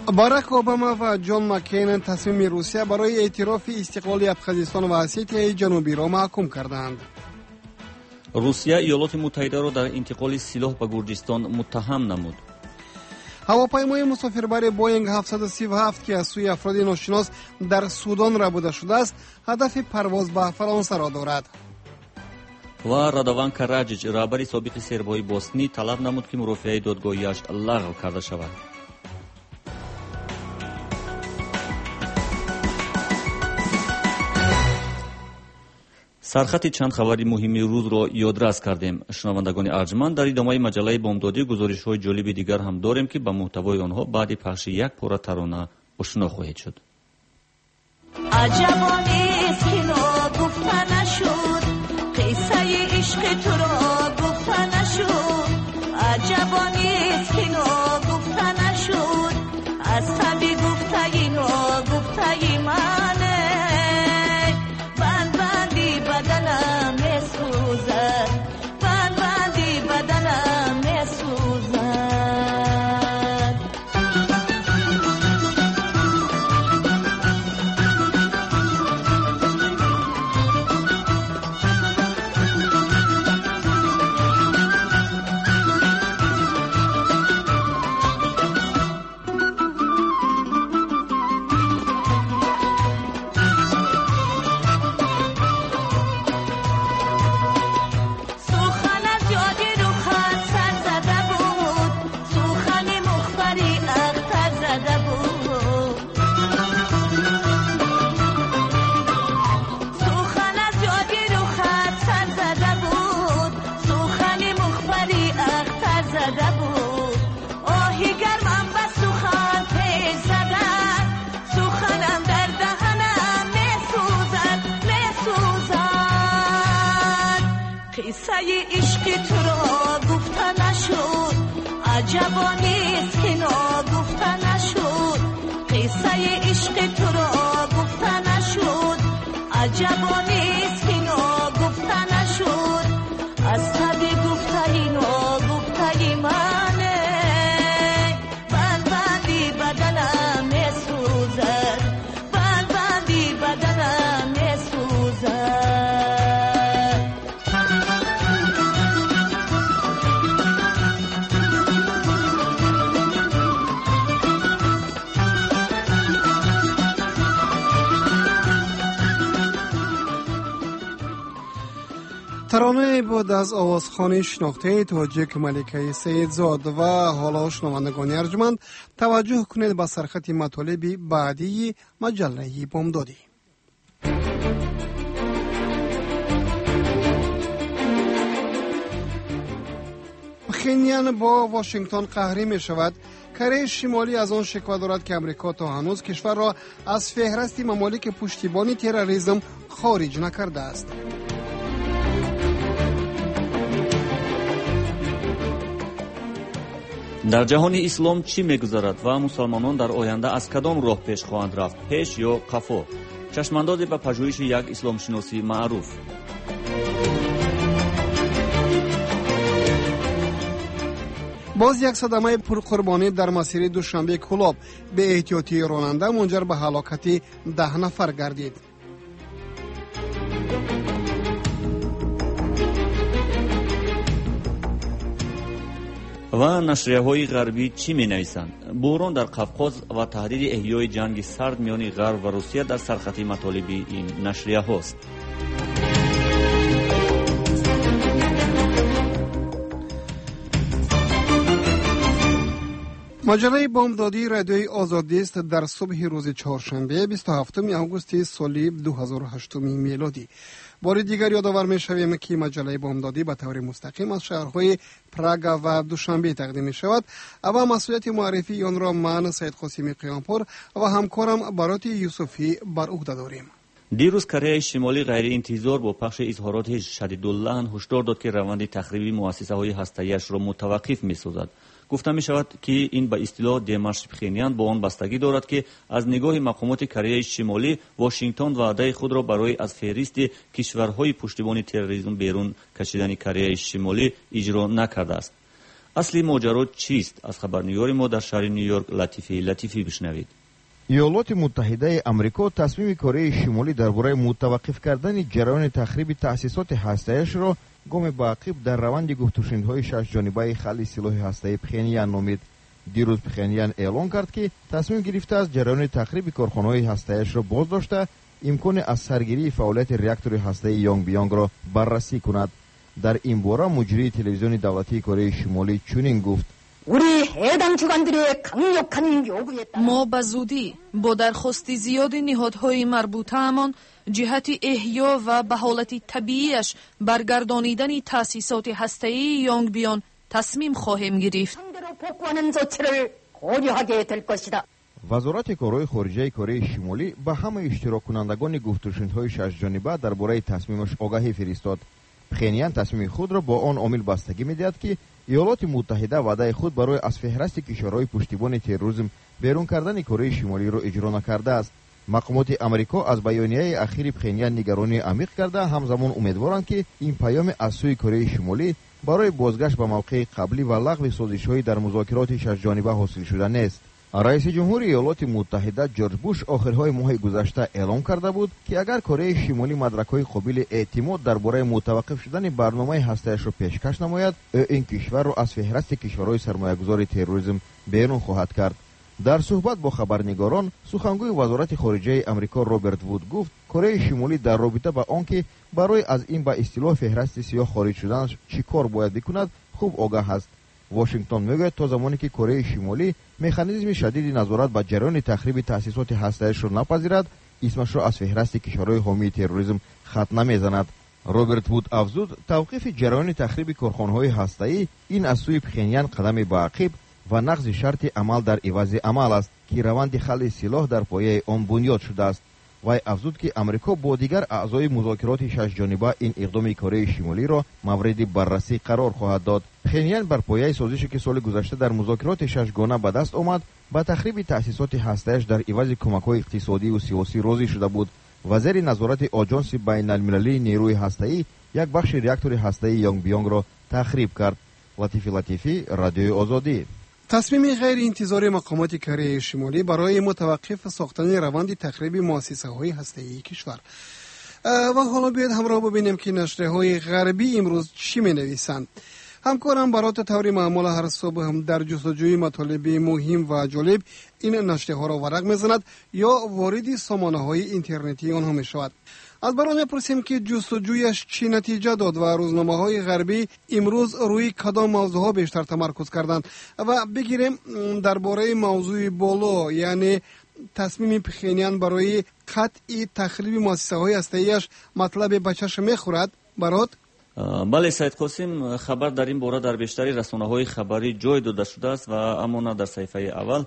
باراک اوباما و جان مکین تصمیم روسیه برای اعتراف استقلال ابخازستان و اسیای جنوبی را محکوم کردند. روسیه ایالات متحده را در انتقال سلاح به گرجستان متهم نمود. هواپیمای مسافربر بوینگ 737 که از سوی افراد ناشناس در سودان ربوده شده است، هدف پرواز به فرانسه را دارد. و رادوان کراجیچ، رهبر سابق سربهای بوسنی، طلب نمود که مرافعه دادگاهیش لغو کرده شود. سرخط چند خبری مهمی روز را یادرس کردیم. شنوندگان ارجمند، در ادامه مجله بامدادی گزارش‌های جالب دیگر هم داریم که با محتوای آنها بعد پخش یک پاره ترانه آشنا خواهید شد. عجبا نیست که نگفته نشد، قصه عشق تو را گفته نشد. عجبا نیست که نگفته نشد، از طبی گفته نگفته منه. بندی بدنم میسوزد، بندی بدنم میسوزد. عجبا نیست که نگفته نشد، قصه عشق تو را گفته نشد. عجبا نیست که نگفته نشد، از طبی گفته نگفته منه. بندی بدنم میسوزد، بندی بدنم میسوزد. ترانه بود از آوازخوانی شناخته تاجیک ملکه سیدزاد. و حالا شنوندگان ارجمند توجه کنید به سرخط مطالب بعدی مجله بامدادی. پخینیان با واشنگتن قهری می شود. کره شمالی از آن شکوه دارد که امریکا تا هنوز کشور را از فهرست ممالک پشتیبانی تروریسم خارج نکرده است. در جهان اسلام چی می‌گذرد و مسلمانان در آینده از کدام راه پیش خواهند رفت، پیش یا قفا؟ چشمانداز به پژوهش یک اسلام شناسی معروف. باز یک صدمه پرقربانی در مسیر دوشنبه کلاب به احتیاطی راننده منجر به هلاکت 10 نفر گردید. و نشریه‌های غربی چی می‌نویسند؟ بحران در قفقاز و تهدید احیای جنگ سرد میان غرب و روسیه در سرخط مطالب این نشریه‌هاست. مجله بامدادی رادیوی آزادی است در صبح روز چهارشنبه 27 آگوست سال 2008 میلادی. بار دیگر یادآور می‌شویم که مجله بامدادی به طور مستقیم از شهرهای پراگ و دوشنبه تقدیم می‌شود و مسئولیت معرفی آن را من سید قاسمی قیامپور و همکارم برات یوسفی بر عهده داریم. دیروز کره شمالی غیر انتظار با پخش اظهارات شدیداللحن هشدار داد که روند تخریب مؤسسه‌های هسته‌ایش را متوقف می‌سازد. گفته می شود که این به اصطلاح دمشق پخینیان با آن بستگی دارد که از نگاه مقامات کره شمالی واشنگتن وعده خود را برای از فهرست کشورهای پشتیبان تروریسم بیرون کشیدن کره شمالی اجرا نکرده است. اصلی ماجرا چیست؟ از خبرنگار ما در شهر نیویورک لطیفی بشنوید. ایالات متحده آمریکا تصمیم کره شمالی درباره متوقف کردن جریان تخریب تأسیسات هسته‌ایش را گام به عقب در روند گفت‌وشنودهای شش جانبه خلی سلاح هسته‌ای پخینیان نامید. دیروز پخینیان اعلام کرد که تصمیم گرفته است جریان تخریب کارخانه‌های هسته‌ایش را بازداشته امکان از سرگیری فعالیت راکتور هسته‌ای یونگبیونگ را بررسی کند. در این باره مجری تلویزیون دولتی کره شمالی چنین گفت: ما به زودی با درخواست زیاد نهادهای مربوطه‌مان جهت احیا و به حالت طبیعیش برگردانیدن تأسیسات هسته‌ای یونگبیون تصمیم خواهیم گرفت. وزارت کارهای خارجه کره شمالی به همه اشتراک کنندگان گفت‌وشنودهای شش جانبه درباره تصمیمش آگاهی فرستاد. پخینیان تصمیم خود را با آن عامل بستگی می‌دهد که ایالات متحده وعده خود برای از فهرست کشورهای پشتیبان تروریسم بیرون کردن کره شمالی را اجرا نکرده است. مقامات آمریکا از بیانیه اخیر پخینیان نگرانی عمیق کرده همزمان امیدوارند که این پیام از سوی کره شمالی برای بازگشت به موقع قبلی و لغو سازش‌های در مذاکرات شش جانبه حاصل شده نیست. رئیس جمهور ایالات متحده جورج بوش آخرهای ماه گذشته اعلام کرده بود که اگر کره شمالی مدرک‌های قابل اعتماد درباره متوقف شدن برنامه هسته‌اش را پیشکش نماید، این کشور را از فهرست کشورهای سرمایه‌گذار تروریسم بیرون خواهد کرد. در صحبت با خبرنگاران، سخنگوی وزارت خارجه آمریکا رابرت وود گفت کره شمالی در رابطه با آنکه برای از این به اصطلاح فهرست سیاه خارج شدنش چی کار باید بکند خوب آگاه است. واشنگتن میگوید تا زمانی که کره شمالی مکانیزم شدید نظارت بر جریان تخریب تأسیسات هسته‌ایش را نپذیرد، اسمش را از فهرست کشورهای حامی تروریسم خط نمیزند. رابرت وود افزود توقیف جریان تخریب کارخانه‌های هسته‌ای این از سوی پخینیان قدم به عقب و نقض شرط عمل در عوض عمل است که روند خلع سلاح در پایه آن بنیاد شده است. وی افزود که آمریکا با دیگر اعضای مذاکرات شش جانبه این اقدام کره شمالی را مورد بررسی قرار خواهد داد. پخینیان بر پایه سازشی که سال گذشته در مذاکرات ششگانه به دست آمد با تخریب تأسیسات هسته‌اش در عوض کمک‌های اقتصادی و سیاسی راضی شده بود. وزیر نظارت آژانس بین‌المللی نیروی هسته‌ای یک بخش راکتور هسته‌ای یونگبیونگ را تخریب کرد. لطیفی رادیوی آزادی. تصمیم غیر انتظاری مقامات کره شمالی برای متوقف ساختن روند تخریب مؤسسه‌های هسته‌ای کشور. و حالا بیاید همراه ببینیم که نشریه‌های غربی امروز چی می‌نویسند. همکارم برات طور معمول هر صبح هم در جستجوی مطالب مهم و جالب این نشریه‌ها را ورق می‌زند یا وارد سامانه‌های اینترنتی آنها می‌شود. از برای می‌پرسیم که جستجویش چی نتیجه داد و روزنامه‌های غربی امروز روی کدام موضوعها بیشتر تمرکز کردند و بگیریم درباره موضوع بالا، یعنی تصمیم پخینیان برای قطع تخریب مؤسسه‌های هسته‌ایش مطلب به چشم می‌خورد برات؟ بله سید قاسم، خبر در این باره در بیشتری رسانه‌های خبری جای داده شده است و اما نه در صفحه اول.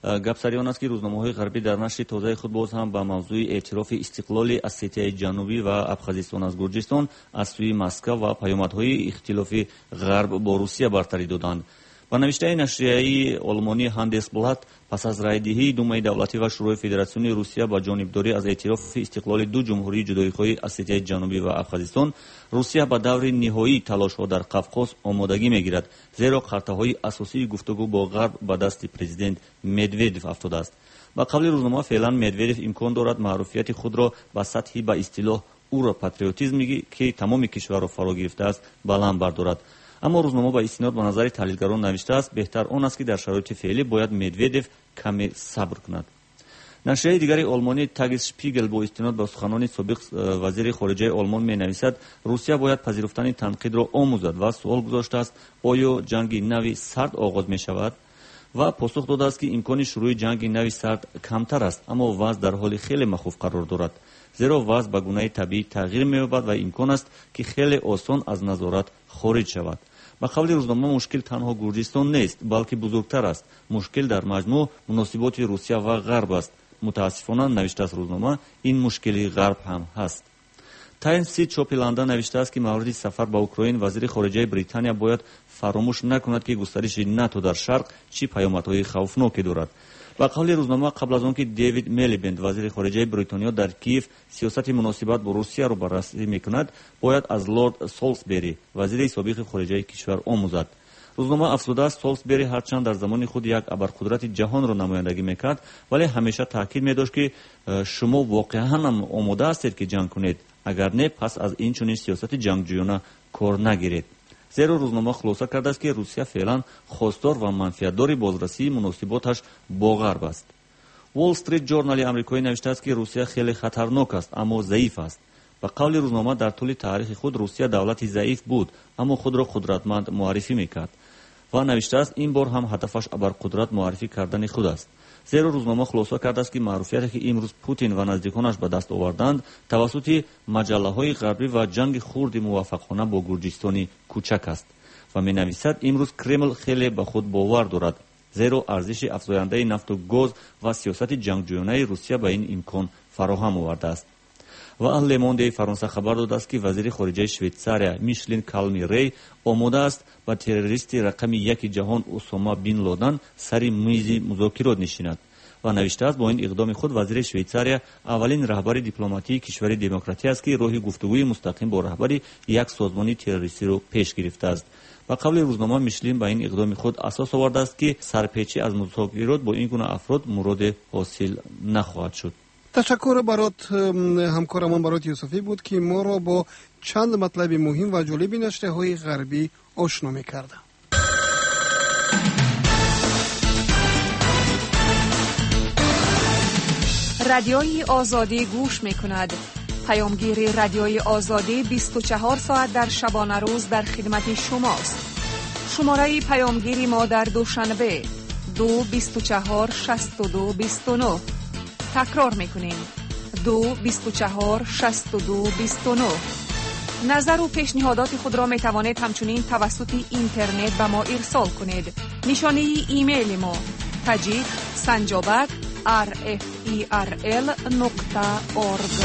گپ آن است که روزنامه‌های غربی در نشر تازه خود باز هم به موضوع اعتراف استقلال اسیای جنوبی و ابخازستان از گرجستان از سوی مسکو و پیامدهای اختلاف غرب با روسیه برتری دادند. با نوشته نشریه آلمانی هاندسبلات پس از رایدهی دومای دولتی و شورای فدراسیون روسیه با جانبداری از اعتراف استقلال دو جمهوری جدایی‌خواه اسیای جنوبی و ابخازستان، روسیه با دور نهایی تلاش‌ها در قفقاز آمادگی می‌گیرد، زیرا خرطه‌های اساسی گفتگو با غرب به دست پرزیدنت مدودوف افتاده است. با قبل روزنامه فعلا مدودوف امکان دارد معروفیت خود را به سطحی به اصطلاح اورو پاتریوتیسم که تمام کشور را فرا گرفته است بلند بردارد. اما روزنامه با استناد به نظر تحلیلگران نوشته است بهتر آن است که در شرایط فعلی باید مدودوف کمی صبر کند. نشریه دیگری آلمانی تاگس شپیگل با استناد به سخنان سابق وزیر خارجه آلمان می نویسد روسیه باید پذیرفتن تنقید را آموزد و سوال گذاشته است آیا جنگ نوی سرد آغاز می شود و پاسخ داده است که امکان شروع جنگ نوی سرد کمتر است، اما وضع در حال خیلی مخوف قرار دارد، زیرا وضع به گونه طبیعی تغییر می یابد و امکان است که خیلی آسان از نظارت خارج شود. با قول روزنامه مشکل تنها گرجستان نیست بلکه بزرگتر است. مشکل در مجموع مناسبات روسیه و غرب است. متاسفانه نوشته است روزنامه این مشکلی غرب هم هست. تایمز سی چاپ لندن نوشته است که مورد سفر به اوکراین وزیر خارجه بریتانیا باید فراموش نکند که گسترش ناتو در شرق چه پیامدهای خوفناکی دارد. با قول روزنامه قبل از آنکه دیوید میلیبند وزیر خارجه بریتانیا در کیف سیاست مناسبت با روسیه را بررسی میکند، باید از لورد سالزبری وزیر سابق خارجه کشور آموزد. рӯзнома афзуда аст солсбери ҳарчанд дар замони худ як абарқудрати ҷаҳонро намояндагӣ мекард, вале ҳамеша таъкид медошт ки шумо воқеан омода ҳастед ки ҷанг кунед, агар не пас аз инчунин сиёсати ҷангҷӯёна кор нагиред. зеро рӯзнома хулоса кардааст ки русия феълан хостдор ва манфиатдори бозрасии муносиботаш бо ғарб аст. Wall Street ҷорнали амрикоӣ навиштааст ки русия хеле хатарнок аст, аммо заиф аст. ба қавли рӯзномаи дар тӯли таърихи худ русия давлати заиф буд, аммо худро қудратманд муаррифӣ мекард. ва навиштааст ин бор ҳам ҳадафаш абарқудрат муаррифӣ кардани худ аст. зеро рӯзнома хулоса кардааст ки маъруфияте ки имрӯз Путин ва наздиконаш ба даст оварданд тавассути маҷаллаҳои ғарбӣ ва ҷанги хурди муваффақона бо гурҷистони кӯчак аст. ва менависад имрӯз Кремл хеле ба худ бовар дорад, зеро арзиши афзояндаи нафту гоз ва сиёсати ҷангҷӯёнаи Русия ба ин имкон фароҳам овардааст. ва аҳли Лемондеи Фаронса хабар додааст ки вазири хориҷаи Швейтсария Мишлин Калми Рей омодааст ба террористи рақами яки ҷаҳон Усома бин Лоден сари мизи музокирот нишинад. ва навиштааст бо ин иқдоми худ вазири Швейтсария аввалин раҳбари дипломатии кишвари демократӣ аст ки роҳи гуфтугӯи мустақим бо раҳбари як созмони террористиро пеш гирифтааст. ба қавли рӯзнома Мишлин ба ин иқдоми худ асос овардааст ки сарпечӣ аз музокирот бо ин гуна афрод муроде ҳосил нахоҳад шуд. تشکر برات همکارمان برات یوسفی بود که ما را با چند مطلب مهم و جالب نشریه‌های غربی آشنا می‌کرد. رادیوی آزادی گوش می‌کند. پیامگیر رادیوی آزادی 24 ساعت در شبانه روز در خدمت شماست. شماره پیامگیری ما در دوشنبه 2 24 62 29. تکرار میکنیم 2 24 62 29. نظر و پیشنهادات خود را می توانید همچنین توسط اینترنت به ما ارسال کنید. نشانه ایمیل ما tajik@rferl.org.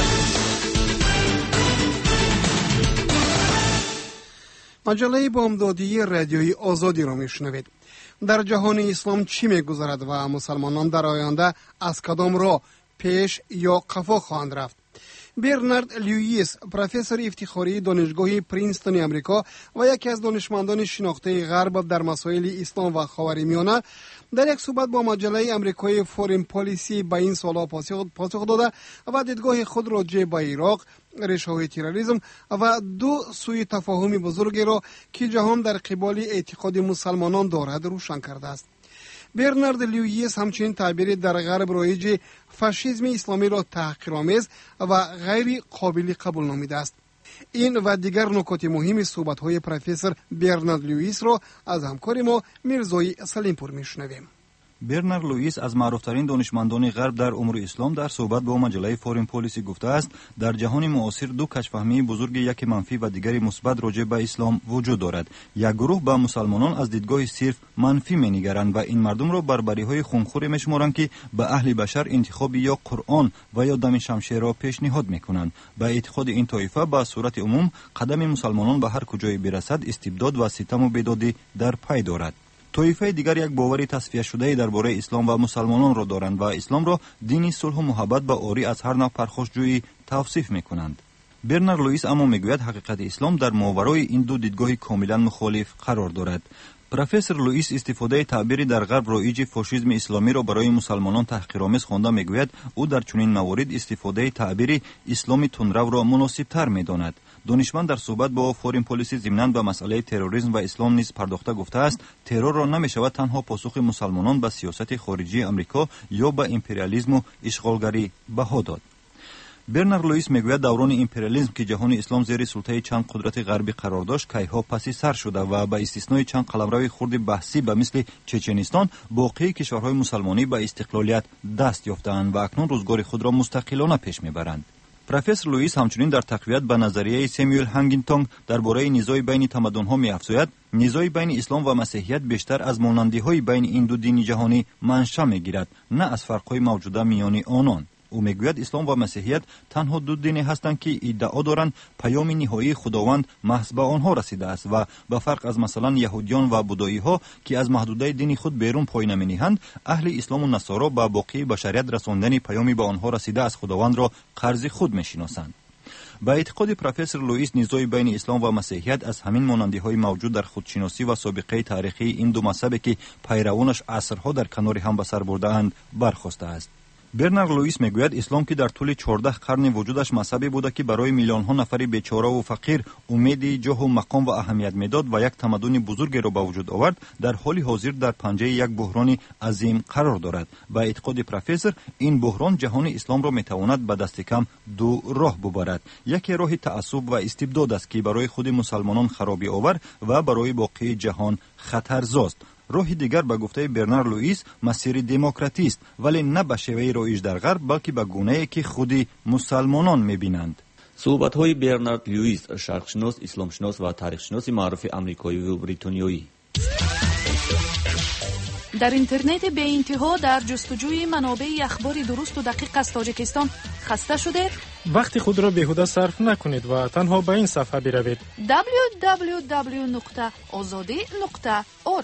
مجله بامدادی رادیوی آزادی را میشنوید. در جهان اسلام چی میگذرد و مسلمانان در آینده از کدام راه پیش یا قفا خواهند رفت؟ برنارد لوئیس، پروفسور افتخاری دانشگاه پرینستون آمریکا و یکی از دانشمندان شناخته غرب در مسائل اسلام و خاورمیانه، در یک صحبت با مجله آمریکایی فورین پالیسی به این سوال پاسخ داده و دیدگاه خود راجع به عراق، ریشه‌های تروریسم و دو سوی تفاهم بزرگی را که جهان در قبال اعتقاد مسلمانان دارد روشن کرده است. برنارد لوئیس همچنین تعبیر در غرب رایج فاشیسم اسلامی را تحقیرآمیز و غیر قابل قبول نامیده است. این و دیگر نکات مهم صحبت‌های پروفسور برنارد لوئیس را از همکار ما میرزای سلیمپور میشنویم. برنارد لوئیس از معروفترین دانشمندان غرب در امور اسلام در صحبت با مجله فورین پالیسی گفته است در جهان معاصر دو کشفهمی بزرگ، یکی منفی و دیگری مثبت راجع به اسلام وجود دارد. یک گروه به مسلمانان از دیدگاه صرف منفی می‌نگرند و این مردم را بربری‌های خونخوار می‌شمارند که به اهل بشر انتخاب یا قرآن و یا دم شمشیر را پیشنهاد می‌کنند. به اعتقاد این طایفه به صورت عموم قدم مسلمانان به هر کجای برسد استبداد و ستم و بیدادی در پی دارد. طایفه دیگر یک باوری تصفیه شده درباره اسلام و مسلمانان را دارند و اسلام را دینی صلح و محبت و عاری از هر نوع پرخاشجویی توصیف می‌کنند. برنارد لوئیس اما میگوید حقیقت اسلام در ماورای این دو دیدگاه کاملا مخالف قرار دارد. پروفسور لوئیس استفاده تعبیری در غرب رایج فاشیسم اسلامی را برای مسلمانان تحقیرآمیز خوانده میگوید او در چنین موارد استفاده تعبیری اسلام تندرو را مناسب‌تر می‌داند. دانشمند در صحبت با فورین پالیسی ضمناً به مسئله تروریسم و اسلام نیز پرداخته گفته است ترور را نمی‌شود تنها پاسخ مسلمانان به سیاست خارجی آمریکا یا به امپریالیسم و اشغالگری بها داد. برنارد لوئیس میگوید دوران امپریالیسم که جهان اسلام زیر سلطه چند قدرت غربی قرار داشت کیها پسی سر شده و به استثنای چند قلمرو خرد بحثی به مثل چچنستان باقی کشورهای مسلمانی به استقلالیت دست یافتند و اکنون روزگار خود را مستقلانه پیش میبرند. پروفسور لوئیس همچنین در تقویت به نظریه سیموئل هنگینگتون درباره نزاع بین تمدن‌ها می‌افزاید نزاع بین اسلام و مسیحیت بیشتر از مانندی‌های بین این دو دین جهانی منشأ می‌گیرد نه از فرق‌های موجوده میان آنان. او میگوید اسلام و مسیحیت تنها دو دینی هستند که ادعا دارند پیام نهایی خداوند محض به آنها رسیده است و به فرق از مثلا یهودیان و بودایی‌ها که از محدوده دین خود بیرون پای نمی‌نهند، اهل اسلام و نصارا با باقی بشریت رساندن پیامی به آنها رسیده از خداوند را قرض خود می‌شناسند. به اعتقاد پروفسور لوئیس، نزاع بین اسلام و مسیحیت از همین مانندی‌های موجود در خودشناسی و سابقه تاریخی این دو مذهبی که پیروانش عصرها در کنار هم به سر برده‌اند برخاسته است. برنارد لوئیس میگوید اسلام که در طول 14 قرن وجودش مذهبی بوده که برای میلیون ها نفر بیچاره و فقیر امید جاه و مقام و اهمیت میداد و یک تمدن بزرگی را به وجود آورد، در حال حاضر در پنجه یک بحران عظیم قرار دارد. به اعتقاد پروفسور این بحران جهان اسلام را میتواند به دست کم دو راه ببرد. یکی راه تعصب و استبداد است که برای خود مسلمانان خرابی آور و برای باقی جهان خطرزاست. راه دیگر به گفته برنارد لوئیس مسیر دموکراتی است، ولی نه به شیوه رایج در غرب بلکه به گونه‌ای که خودی مسلمانان می‌بینند. صحبت‌های برنارد لوئیس، شرقشناس، اسلامشناس و تاریخشناس معروف آمریکایی و بریتانیایی. در اینترنت به انتها در جستجوی منابع اخبار درست و دقیق از تاجیکستان خسته شده؟ وقت خود را بیهوده صرف نکنید و تنها به این صفحه بروید: www.azadi.org.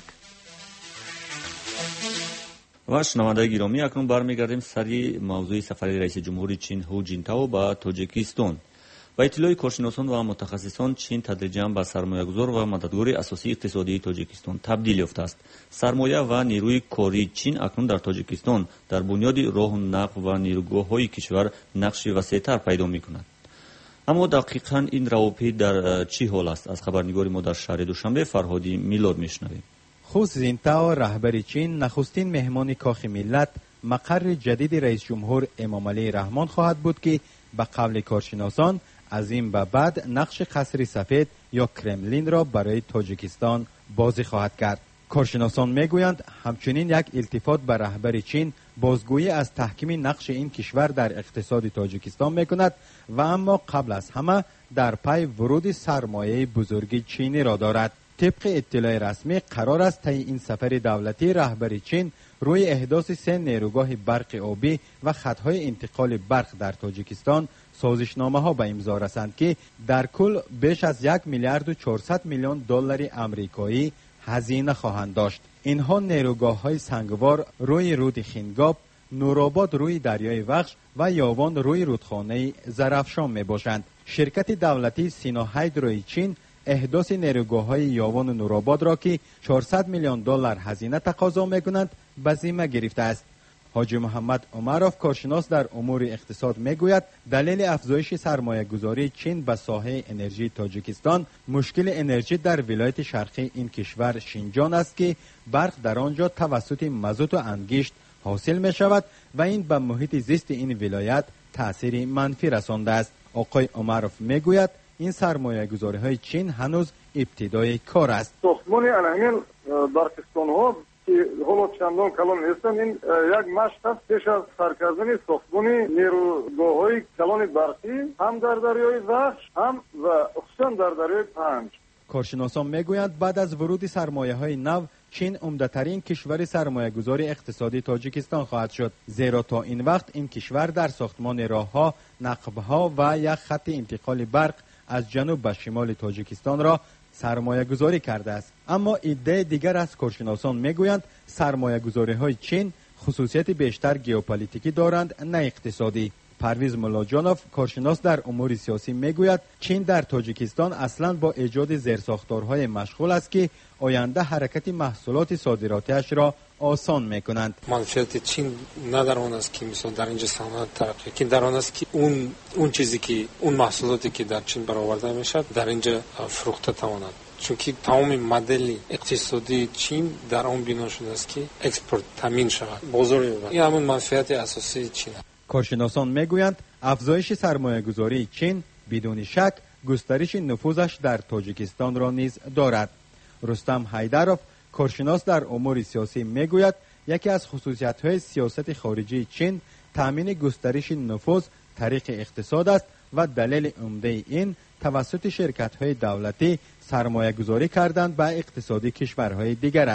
و شنوندگان گرامی، اکنون برمیگردیم سری موضوع سفر رئیس جمهور چین هو جینتائو به تاجیکستان. با اطلاع کارشناسان و متخصصان، چین تدریجاً به سرمایه‌گذار و مددگار اساسی اقتصادی تاجیکستان تبدیل یافته است. سرمایه و نیروی کاری چین اکنون در تاجیکستان در بنیاد راه و نقل و نیروگاه‌های کشور نقش وسیع‌تر پیدا می‌کند. اما دقیقاً این روابط در چه حال است؟ از خبرنگار ما در شهر دوشنبه فرهادی میلاد میشنویم. هو جینتائو رهبر چین نخستین مهمان کاخ ملت مقر جدید رئیس جمهور امامعلی رحمان خواهد بود که به قول کارشناسان از این به بعد نقش قصر سفید یا کرملین را برای تاجیکستان بازی خواهد کرد. کارشناسان میگویند همچنین یک التفات به رهبر چین بازگویی از تحکیم نقش این کشور در اقتصاد تاجیکستان میکند و اما قبل از همه در پی ورود سرمایه بزرگ چینی را دارد. طبق اطلاع رسمی قرار است طی این سفر دولتی رهبر چین روی احداث 3 نیروگاه برق آبی و خطهای انتقال برق در تاجیکستان سازشنامه ها به امضا رسند که در کل بیش از 1 میلیارد و 400 میلیون دلار آمریکایی هزینه خواهند داشت. اینها نیروگاه های سنگوار روی رود خینگاب، نورآباد روی دریای وخش و یاوان روی رودخانه زرافشان می باشند. شرکت دولتی سینا هایدروی چین احداث نیروگاه‌های یاوان و نورآباد را که 400 میلیون دلار هزینه تقاضا می‌کنند به ذمه گرفته است. حاجی محمد عمروف کارشناس در امور اقتصاد میگوید دلیل افزایش سرمایه‌گذاری چین به ساحه انرژی تاجیکستان مشکل انرژی در ولایت شرقی این کشور شینجان است که برق در آنجا توسط مازوت و انگشت حاصل می‌شود و این به محیط زیست این ولایت تأثیر منفی رسانده است. آقای عمروف میگوید این سرمایه‌گذاری های چین هنوز ابتدای کار است. ساختمان همین برقستان ها که حالا چندان کلان نیستن، این یک مشت است پیش از سرکردن ساختمان نیروگاه های کلان برقی هم در دریای وخش هم و خصوصا در دریای پنج. کارشناسان میگویند بعد از ورود سرمایه های نو چین عمده‌ترین کشور سرمایه‌گذار اقتصادی تاجیکستان خواهد شد، زیرا تا این وقت این کشور در ساختمان راه‌ها، نقب‌ها و یک خط انتقال برق از جنوب به شمال تاجیکستان را سرمایه‌گذاری کرده است. اما ایده دیگر از کارشناسان میگویند سرمایه‌گذاری‌های چین خصوصیت بیشتر ژئوپلیتیکی دارند نه اقتصادی. پرویز ملاجانوف کارشناس در امور سیاسی میگوید چین در تاجیکستان اصلا با ایجاد زیرساختارهای مشغول است که آینده حرکت محصولات صادراتیش را آسان میکنند. منفعت چین نه در آن است که مثلا در اینجا صنعت ترقی کنند، در آن است که اون چیزی که اون محصولاتی که در چین برآورده میشد در اینجا فروخته تواند، چون که تمام مدل اقتصادی چین در آن بنا شده است که اکسپورت تامین شود، بازار یابد. این همون منفعت اساسی چین است. کارشناسان میگویند افزایش سرمایه‌گذاری چین بدون شک گسترش نفوذش در تاجیکستان را نیز دارد. رستم حیدروف کارشناس در امور سیاسی میگوید یکی از خصوصیت‌های سیاست خارجی چین تامین گسترش نفوذ طریق اقتصاد است و دلیل عمده این توسط شرکت‌های دولتی سرمایه‌گذاری کردن به اقتصادی کشورهای دیگر است.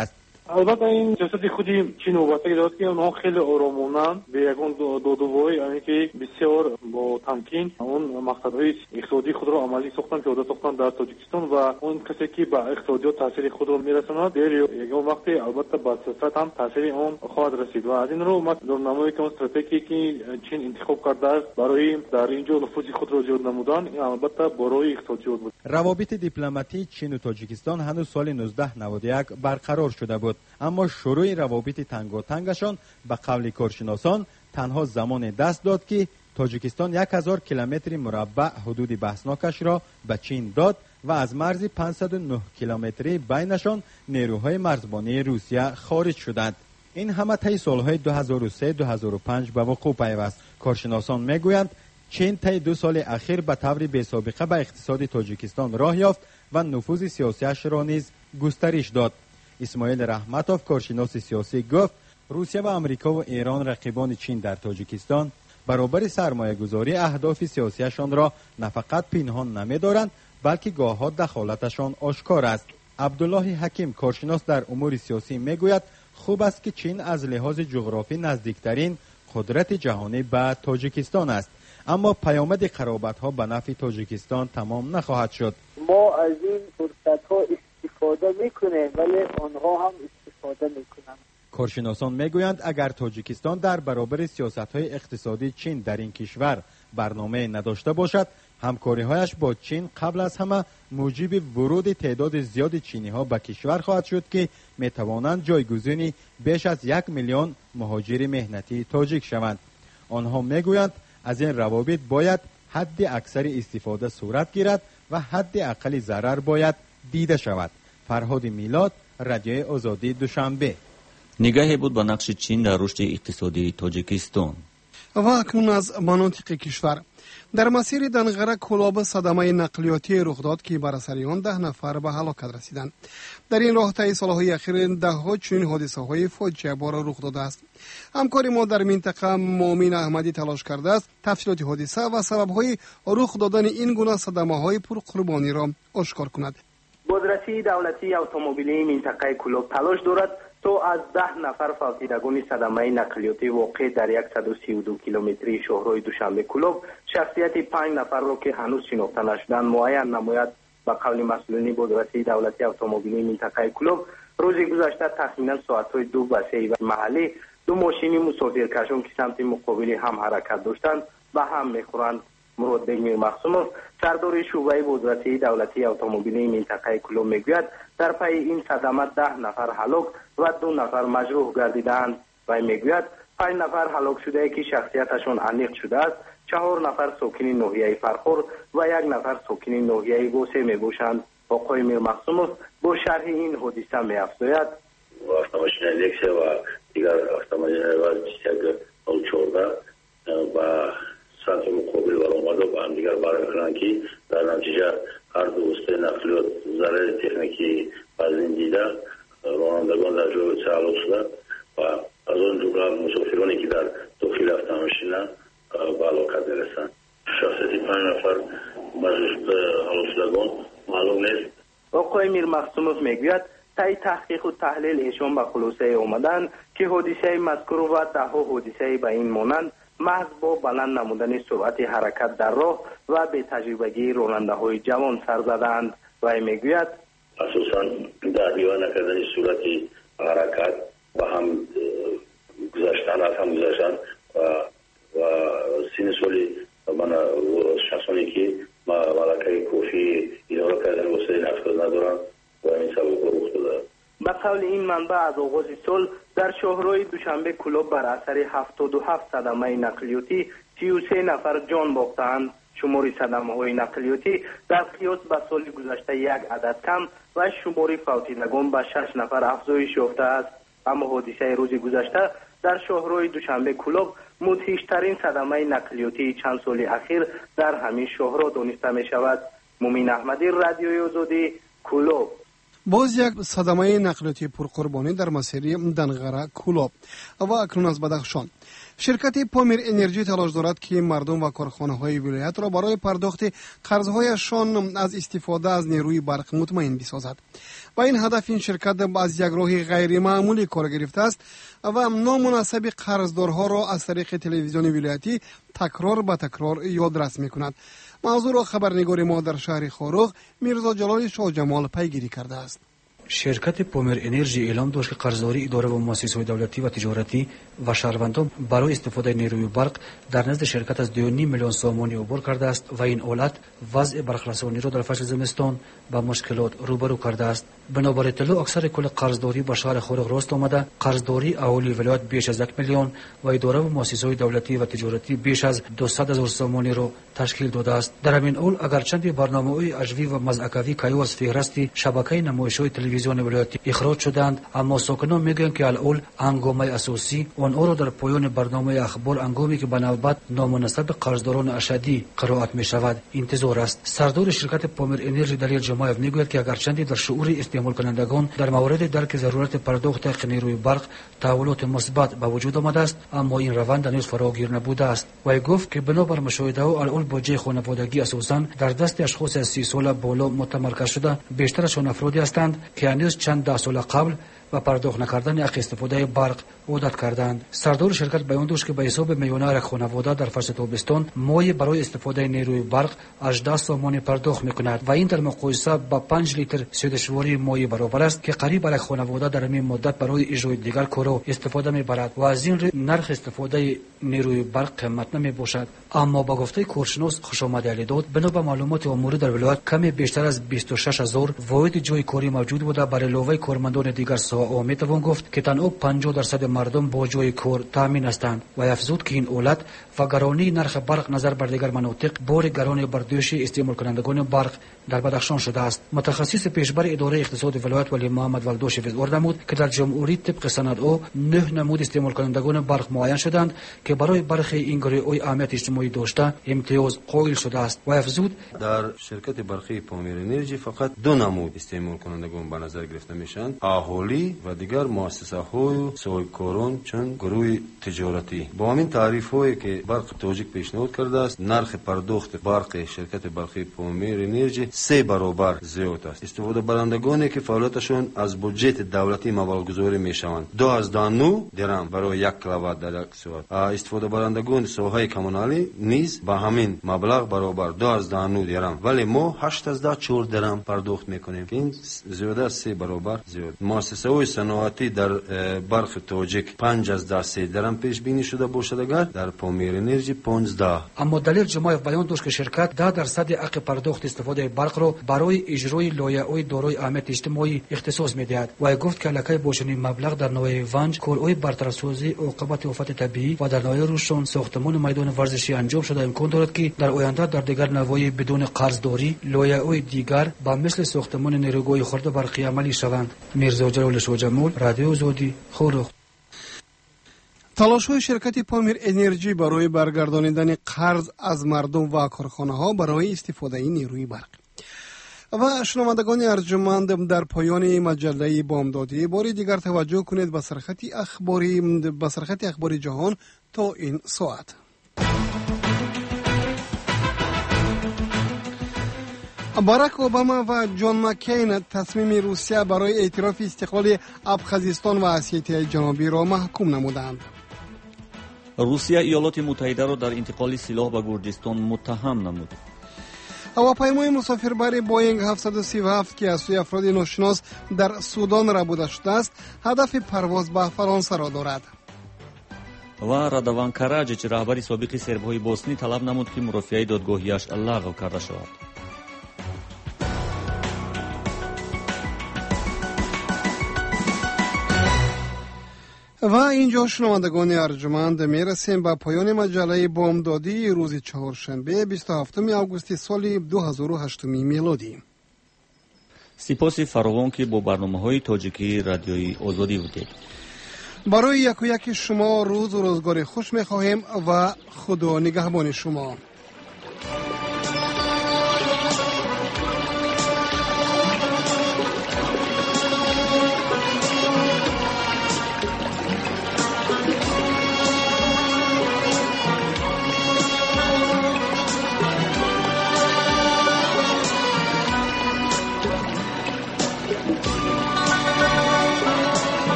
البته این سیاست خودی چین وابسته دارد که اونها خیلی آرامانه به یکون دودوبای یعنی که بسیار با تمکین اون مقصدهای اقتصادی خود را عملی ساختن پیاده ساختن در تاجیکستان و اون کسی که به اقتصادیات تاثیر خود را میرساند در یکون وقتی البته با سیاست هم تاثیر اون خواهد رسید و از این رو ما در نمایی که اون استراتژی که چین انتخاب کرده است برای در اینجا نفوذ خود را زیاد نمودن این البته برای اقتصادیات بود. روابط دیپلماتی چین و تاجیکستان هنوز سال 1991 برقرار شده بود، اما شروع روابط تنگاتنگشان به قول کارشناسان تنها زمان دست داد که تاجیکستان 1000 کیلومتر مربع حدود بحثناکش را به چین داد و از مرز 509 کیلومتری بینشان نیروهای مرزبانی روسیه خارج شدند. این همه طی سالهای 2003-2005 به وقوع پیوست. کارشناسان میگویند چین طی 2 سال اخیر به طور بی‌سابقه به اقتصاد تاجیکستان راه یافت و نفوذ سیاسیش را نیز گسترش داد. اسماعیل رحمتوف کارشناس سیاسی گفت روسیه و امریکا و ایران رقیبان چین در تاجیکستان برابر سرمایه گذاری اهداف سیاسیشان را نه فقط پنهان نمی‌دارند بلکه گاه‌ها دخالتشان آشکار است. عبدالله حکیم کارشناس در امور سیاسی میگوید خوب است که چین از لحاظ جغرافی نزدیکترین قدرت جهانی به تاجیکستان است، اما پیامد قرابت‌ها به نفع تاجیکستان تمام نخواهد شد. ما از این فرصت‌ها استفاده میکنیم ولی آنها هم استفاده میکنند. کارشناسان میگویند اگر تاجیکستان در برابر سیاست‌های اقتصادی چین در این کشور برنامه نداشته باشد، همکاری‌هایش با چین قبل از همه موجب ورود تعداد زیاد چینی‌ها به کشور خواهد شد که می‌توانند جایگزین بیش از 1 میلیون مهاجر مهنتی تاجیک شوند. آنها میگویند از این روابط باید حد اکثر استفاده صورت گیرد و حد اقل ضرر باید دیده شود. فرهاد میلاد، رادیوی آزادی، دوشنبه. نگاهی بود به نقش چین در رشد اقتصادی تاجیکستان. و اکنون از مناطق کشور در مسیر دنغره کلاب صدمه نقلیاتی رخ داد که بر اثر آن 10 نفر به هلاکت رسیدند. در این راه طی سالهای اخیر ده‌ها چنین حادثه‌های فاجعه بار رخ داده است. همکار ما در منطقه مؤمن احمدی تلاش کرده است تفصیلات حادثه و سبب‌های رخ دادن این گونه صدمه‌های پرقربانی را آشکار کند. بازرسی دولتی اتومبیلی منطقه کلوب تلاش دارد تا از 10 نفر فوتیدگان صدمه نقلیاتی واقع در 132 کیلومتری شهرهای دوشنبه کلوب شخصیت 5 نفر را که هنوز شناخته نشدند معین نماید. به قول مسئولین بازرسی دولتی اتومبیلی منطقه کلوب روز گذشته تخمینا ساعت‌های 2 و 3 محلی 2 ماشین مسافرکشان که سمت مقابل هم حرکت داشتند و هم میخورند. مراد بگ میر مخصوموف سردار شعبه بازرسی دولتی اتومبیلی منطقه کلوب میگوید در پی این صدمه 10 نفر هلاک و 2 نفر مجروح گردیدند و میگوید 5 نفر هلاک شده که شخصیتشان انیق شده است، 4 نفر ساکن ناحیه فرخور و 1 نفر ساکن ناحیه بوسه میباشند. آقای میر مخصوموف با شرح این حادثه میافزاید автомашина Lexia و دیگر автомашина و 14 و سمت مقابل و آمده با هم دیگر برمیخورند که در نتیجه هر دو وسیله نقلیات ضرر تکنیکی از این دیده رانندگان در جای هلاک شدند و از آن جمله مسافرانی که در داخل автомашина به هلاکت میرسند. شخصیت 5 نفر مجروح هلاک شدگان معلوم نیست. آقای میر مخصوموف میگوید طی تحقیق و تحلیل ایشان به خلاصه آمدند که حادثه مذکور و 10 حادثه به این مانند محض با بلند نمودن سرعت حرکت در راه و به تجربگی راننده‌های جوان سر زدند و میگوید اساساً در دیوان نکردن سرعت حرکت و هم گذشتن از هم گذشتن و سین سالی من شخصانی که ملکه کافی اداره کردن وسیله نقل ندارند و این سبب رخ داده. به قول این منبع از آغاز سال در شهرهای دوشنبه کلوب بر اثر 77 صدمه نقلیاتی 33 نفر جان باختند. شمار صدمه‌های نقلیاتی در قیاس به سال گذشته 1 عدد کم و شمار فوتیدگان به 6 نفر افزایش یافته است. اما حادثه روز گذشته در شهرهای دوشنبه کلوب مدهش‌ترین صدمه نقلیاتی چند سال اخیر در همین شهرها دانسته می شود. مومن احمدی، رادیوی آزادی، کلوب. باز یک صدمه نقلیاتی پرقربانی در مسیر دنغره کولاب و اکنون از بدخشان. شرکت پامیر انرژی تلاش دارد که مردم و کارخانه‌های ولایت را برای پرداخت قرض‌هایشان از استفاده از نیروی برق مطمئن بسازد. و این هدف این شرکت از یک راه غیر معمولی کار گرفته است و نامناسب قرضدارها را از طریق تلویزیون ولایتی تکرار به تکرار یادرس می‌کند. موضوع را خبرنگار ما در شهر خاروغ میرزا جلال شاه جمال پیگیری کرده است. شرکت پامیر انرژی اعلام داشت که قرضداری اداره و مؤسسه‌های دولتی و تجارتی و شهروندان برای استفاده نیروی برق در نزد شرکت از 2.5 میلیون سامانی عبور کرده است و این حالت وضع برق‌رسانی را در فصل زمستان با مشکلات روبرو کرده است. بنابر اطلاع اکثر کل قرضداری با شهر خاروغ راست آمده. قرضداری اهالی ولایت بیش از 1 میلیون و اداره و مؤسسه‌های دولتی و تجارتی بیش از 200,000 سامانی را تشکیل داده است. در همین حال اگرچه برنامه‌های اجوی و مزعکوی که از فهرست شبکه نمایش‌های تلویزیون ولایتی اخراج شدند، اما ساکنان میگویند که الان هنگامه اساسی آنها را در پایان برنامه اخبار هنگامی که به نوبت نامناسب قرضداران اشدی قرائت می شود انتظار است. سردار شرکت پامیر انرژی دلیل جماعت میگوید که اگرچه در شعور استعمال کنندگان در مورد درک ضرورت پرداخت حق نیروی برق تحولات مثبت به وجود آمده است، اما این روند هنوز فراگیر نبوده است. و گفت که بنابر مشاهده ها الان بودجه خانوادگی اساساً در دست اشخاص از 30 ساله بالا متمرکز شده، بیشترشان افرادی هستند که هنوز چند ده سال قبل و پرداخت نکردن حق استفاده برق عادت کردند. سردار شرکت بیان داشت که به حساب میلیونر خانواده در فصل تابستان مایه برای استفاده نیروی برق 18 سامانی پرداخت میکند و این در مقایسه با 5 لیتر سودشواری مایه برابر است که قریب یک خانواده در این مدت برای اجرای دیگر کارها استفاده میبرد و از این نرخ استفاده نیروی برق قیمت نمی باشد. اما با گفته کارشناس خوشامد علی داد، بنا به معلومات اموری در ولایت کمی بیشتر از 26,000 واحد جای کاری موجود بوده. بر علاوه کارمندان دیگر ساعت میتوان گفت که تنها 50% مردم با جای کار تامین هستند و افزود که این اولت و گرانی نرخ برق نظر بر دیگر مناطق بار گرانی بر دوش استعمال کنندگان برق در بدخشان شده است. متخصص پیشبر اداره اقتصاد ولایت ولی محمد ولدوش وزور نمود که در جمهوری طبق سندها 9 نمود استعمال کنندگان برق معین شدند که برای برخی این گروه اهمیت اجتماعی داشته امتیاز قائل شده است و افزود در شرکت برقی پامیر انرژی فقط 2 نمود استعمال کنندگان به نظر گرفته میشن، اهالی و دیگر مؤسسه‌های سازوکاران چون گروه تجارتی. با همین تعریف‌هایی که برق تاجیک پیشنهاد کرده است، نرخ پرداخت برق شرکت برقی پامیر انرژی 3 برابر زیاد است. استفاده برندگانی که فعالیتشان از بودجه دولتی مبلغ میشوند 2009 درم برای 1 کیلووات در یک ساعت. استفاده برندگان ساحه کمونالی نیز با همین مبلغ برابر 2009 درم، ولی ما 804 درم پرداخت میکنیم که این زیاده 3 برابر زیاد. مؤسسه‌های صنعتی در برق تاجیک 5 از 10 درم پیش بینی شده باشد، اگر در پامیر انرژی 15. اما دلیل جماعت بیان داشت که شرکت 10% حق پرداخت استفاده برق را برای اجرای لایحه‌های دارای اهمیت اجتماعی اختصاص می‌دهد و گفت که علاقه با چنین مبلغ در ناحیه ونج کارهای برطرف‌سازی عاقبت آفات طبیعی و در ناحیه روشن ساختمان میدان ورزشی انجام شده امکان دارد که در آینده در دیگر نواحی بدون قرضداری لایحه‌های دیگر با مثل ساختمان نیروگاه خرد برقی عملی شوند. میرزا جلال شاه جمال، رادیو آزادی، خاروغ. تلاش‌های شرکت پامیر انرژی برای برگردانیدن قرض از مردم و کارخانه‌ها برای استفاده نیروی برق. و شنوندگان ارجمند، در پایان مجله بامدادی باری دیگر توجه کنید به سرخط اخباری جهان تا این ساعت. باراک اوباما و جان مکین تصمیم روسیه برای اعتراف استقلال ابخازستان و اسیای جنوبی را محکوم نمودند. روسیه ایالات متحده را در انتقال سلاح به گرجستان متهم نمود. هواپیمای مسافربری بوینگ 737 که از سوی افراد ناشناس در سودان ربوده شده است، هدف پرواز به فرانسه را دارد. و رادوان کاراجیچ رهبری سابق سربهای بوسنی طلب نمود که مرافعه دادگاهیش لغو کرده شود. و اینجا شنوندگان ارجمند میرسیم به پایان مجله بامدادی روز چهارشنبه 27 آگوست سال 2008 میلادی. سپاس فراوان که با برنامه‌های تاجیکی رادیوی آزادی بودید. برای یک و یک شما روز و روزگار خوش می‌خواهیم و خدا نگهبان شما.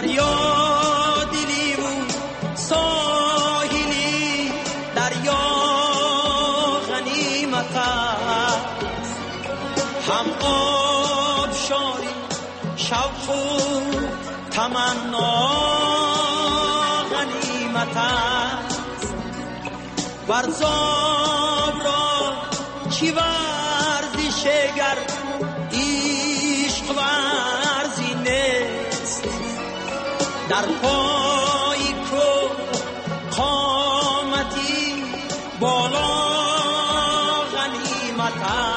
دریا دلی و ساحلی، دریا غنیمت است. هم آب شاری شوق و تمنا غنیمت است. ورزاب را چی ورزش گر عشق ورزی نیست. در پای کو قامتی بالا غنیمت است.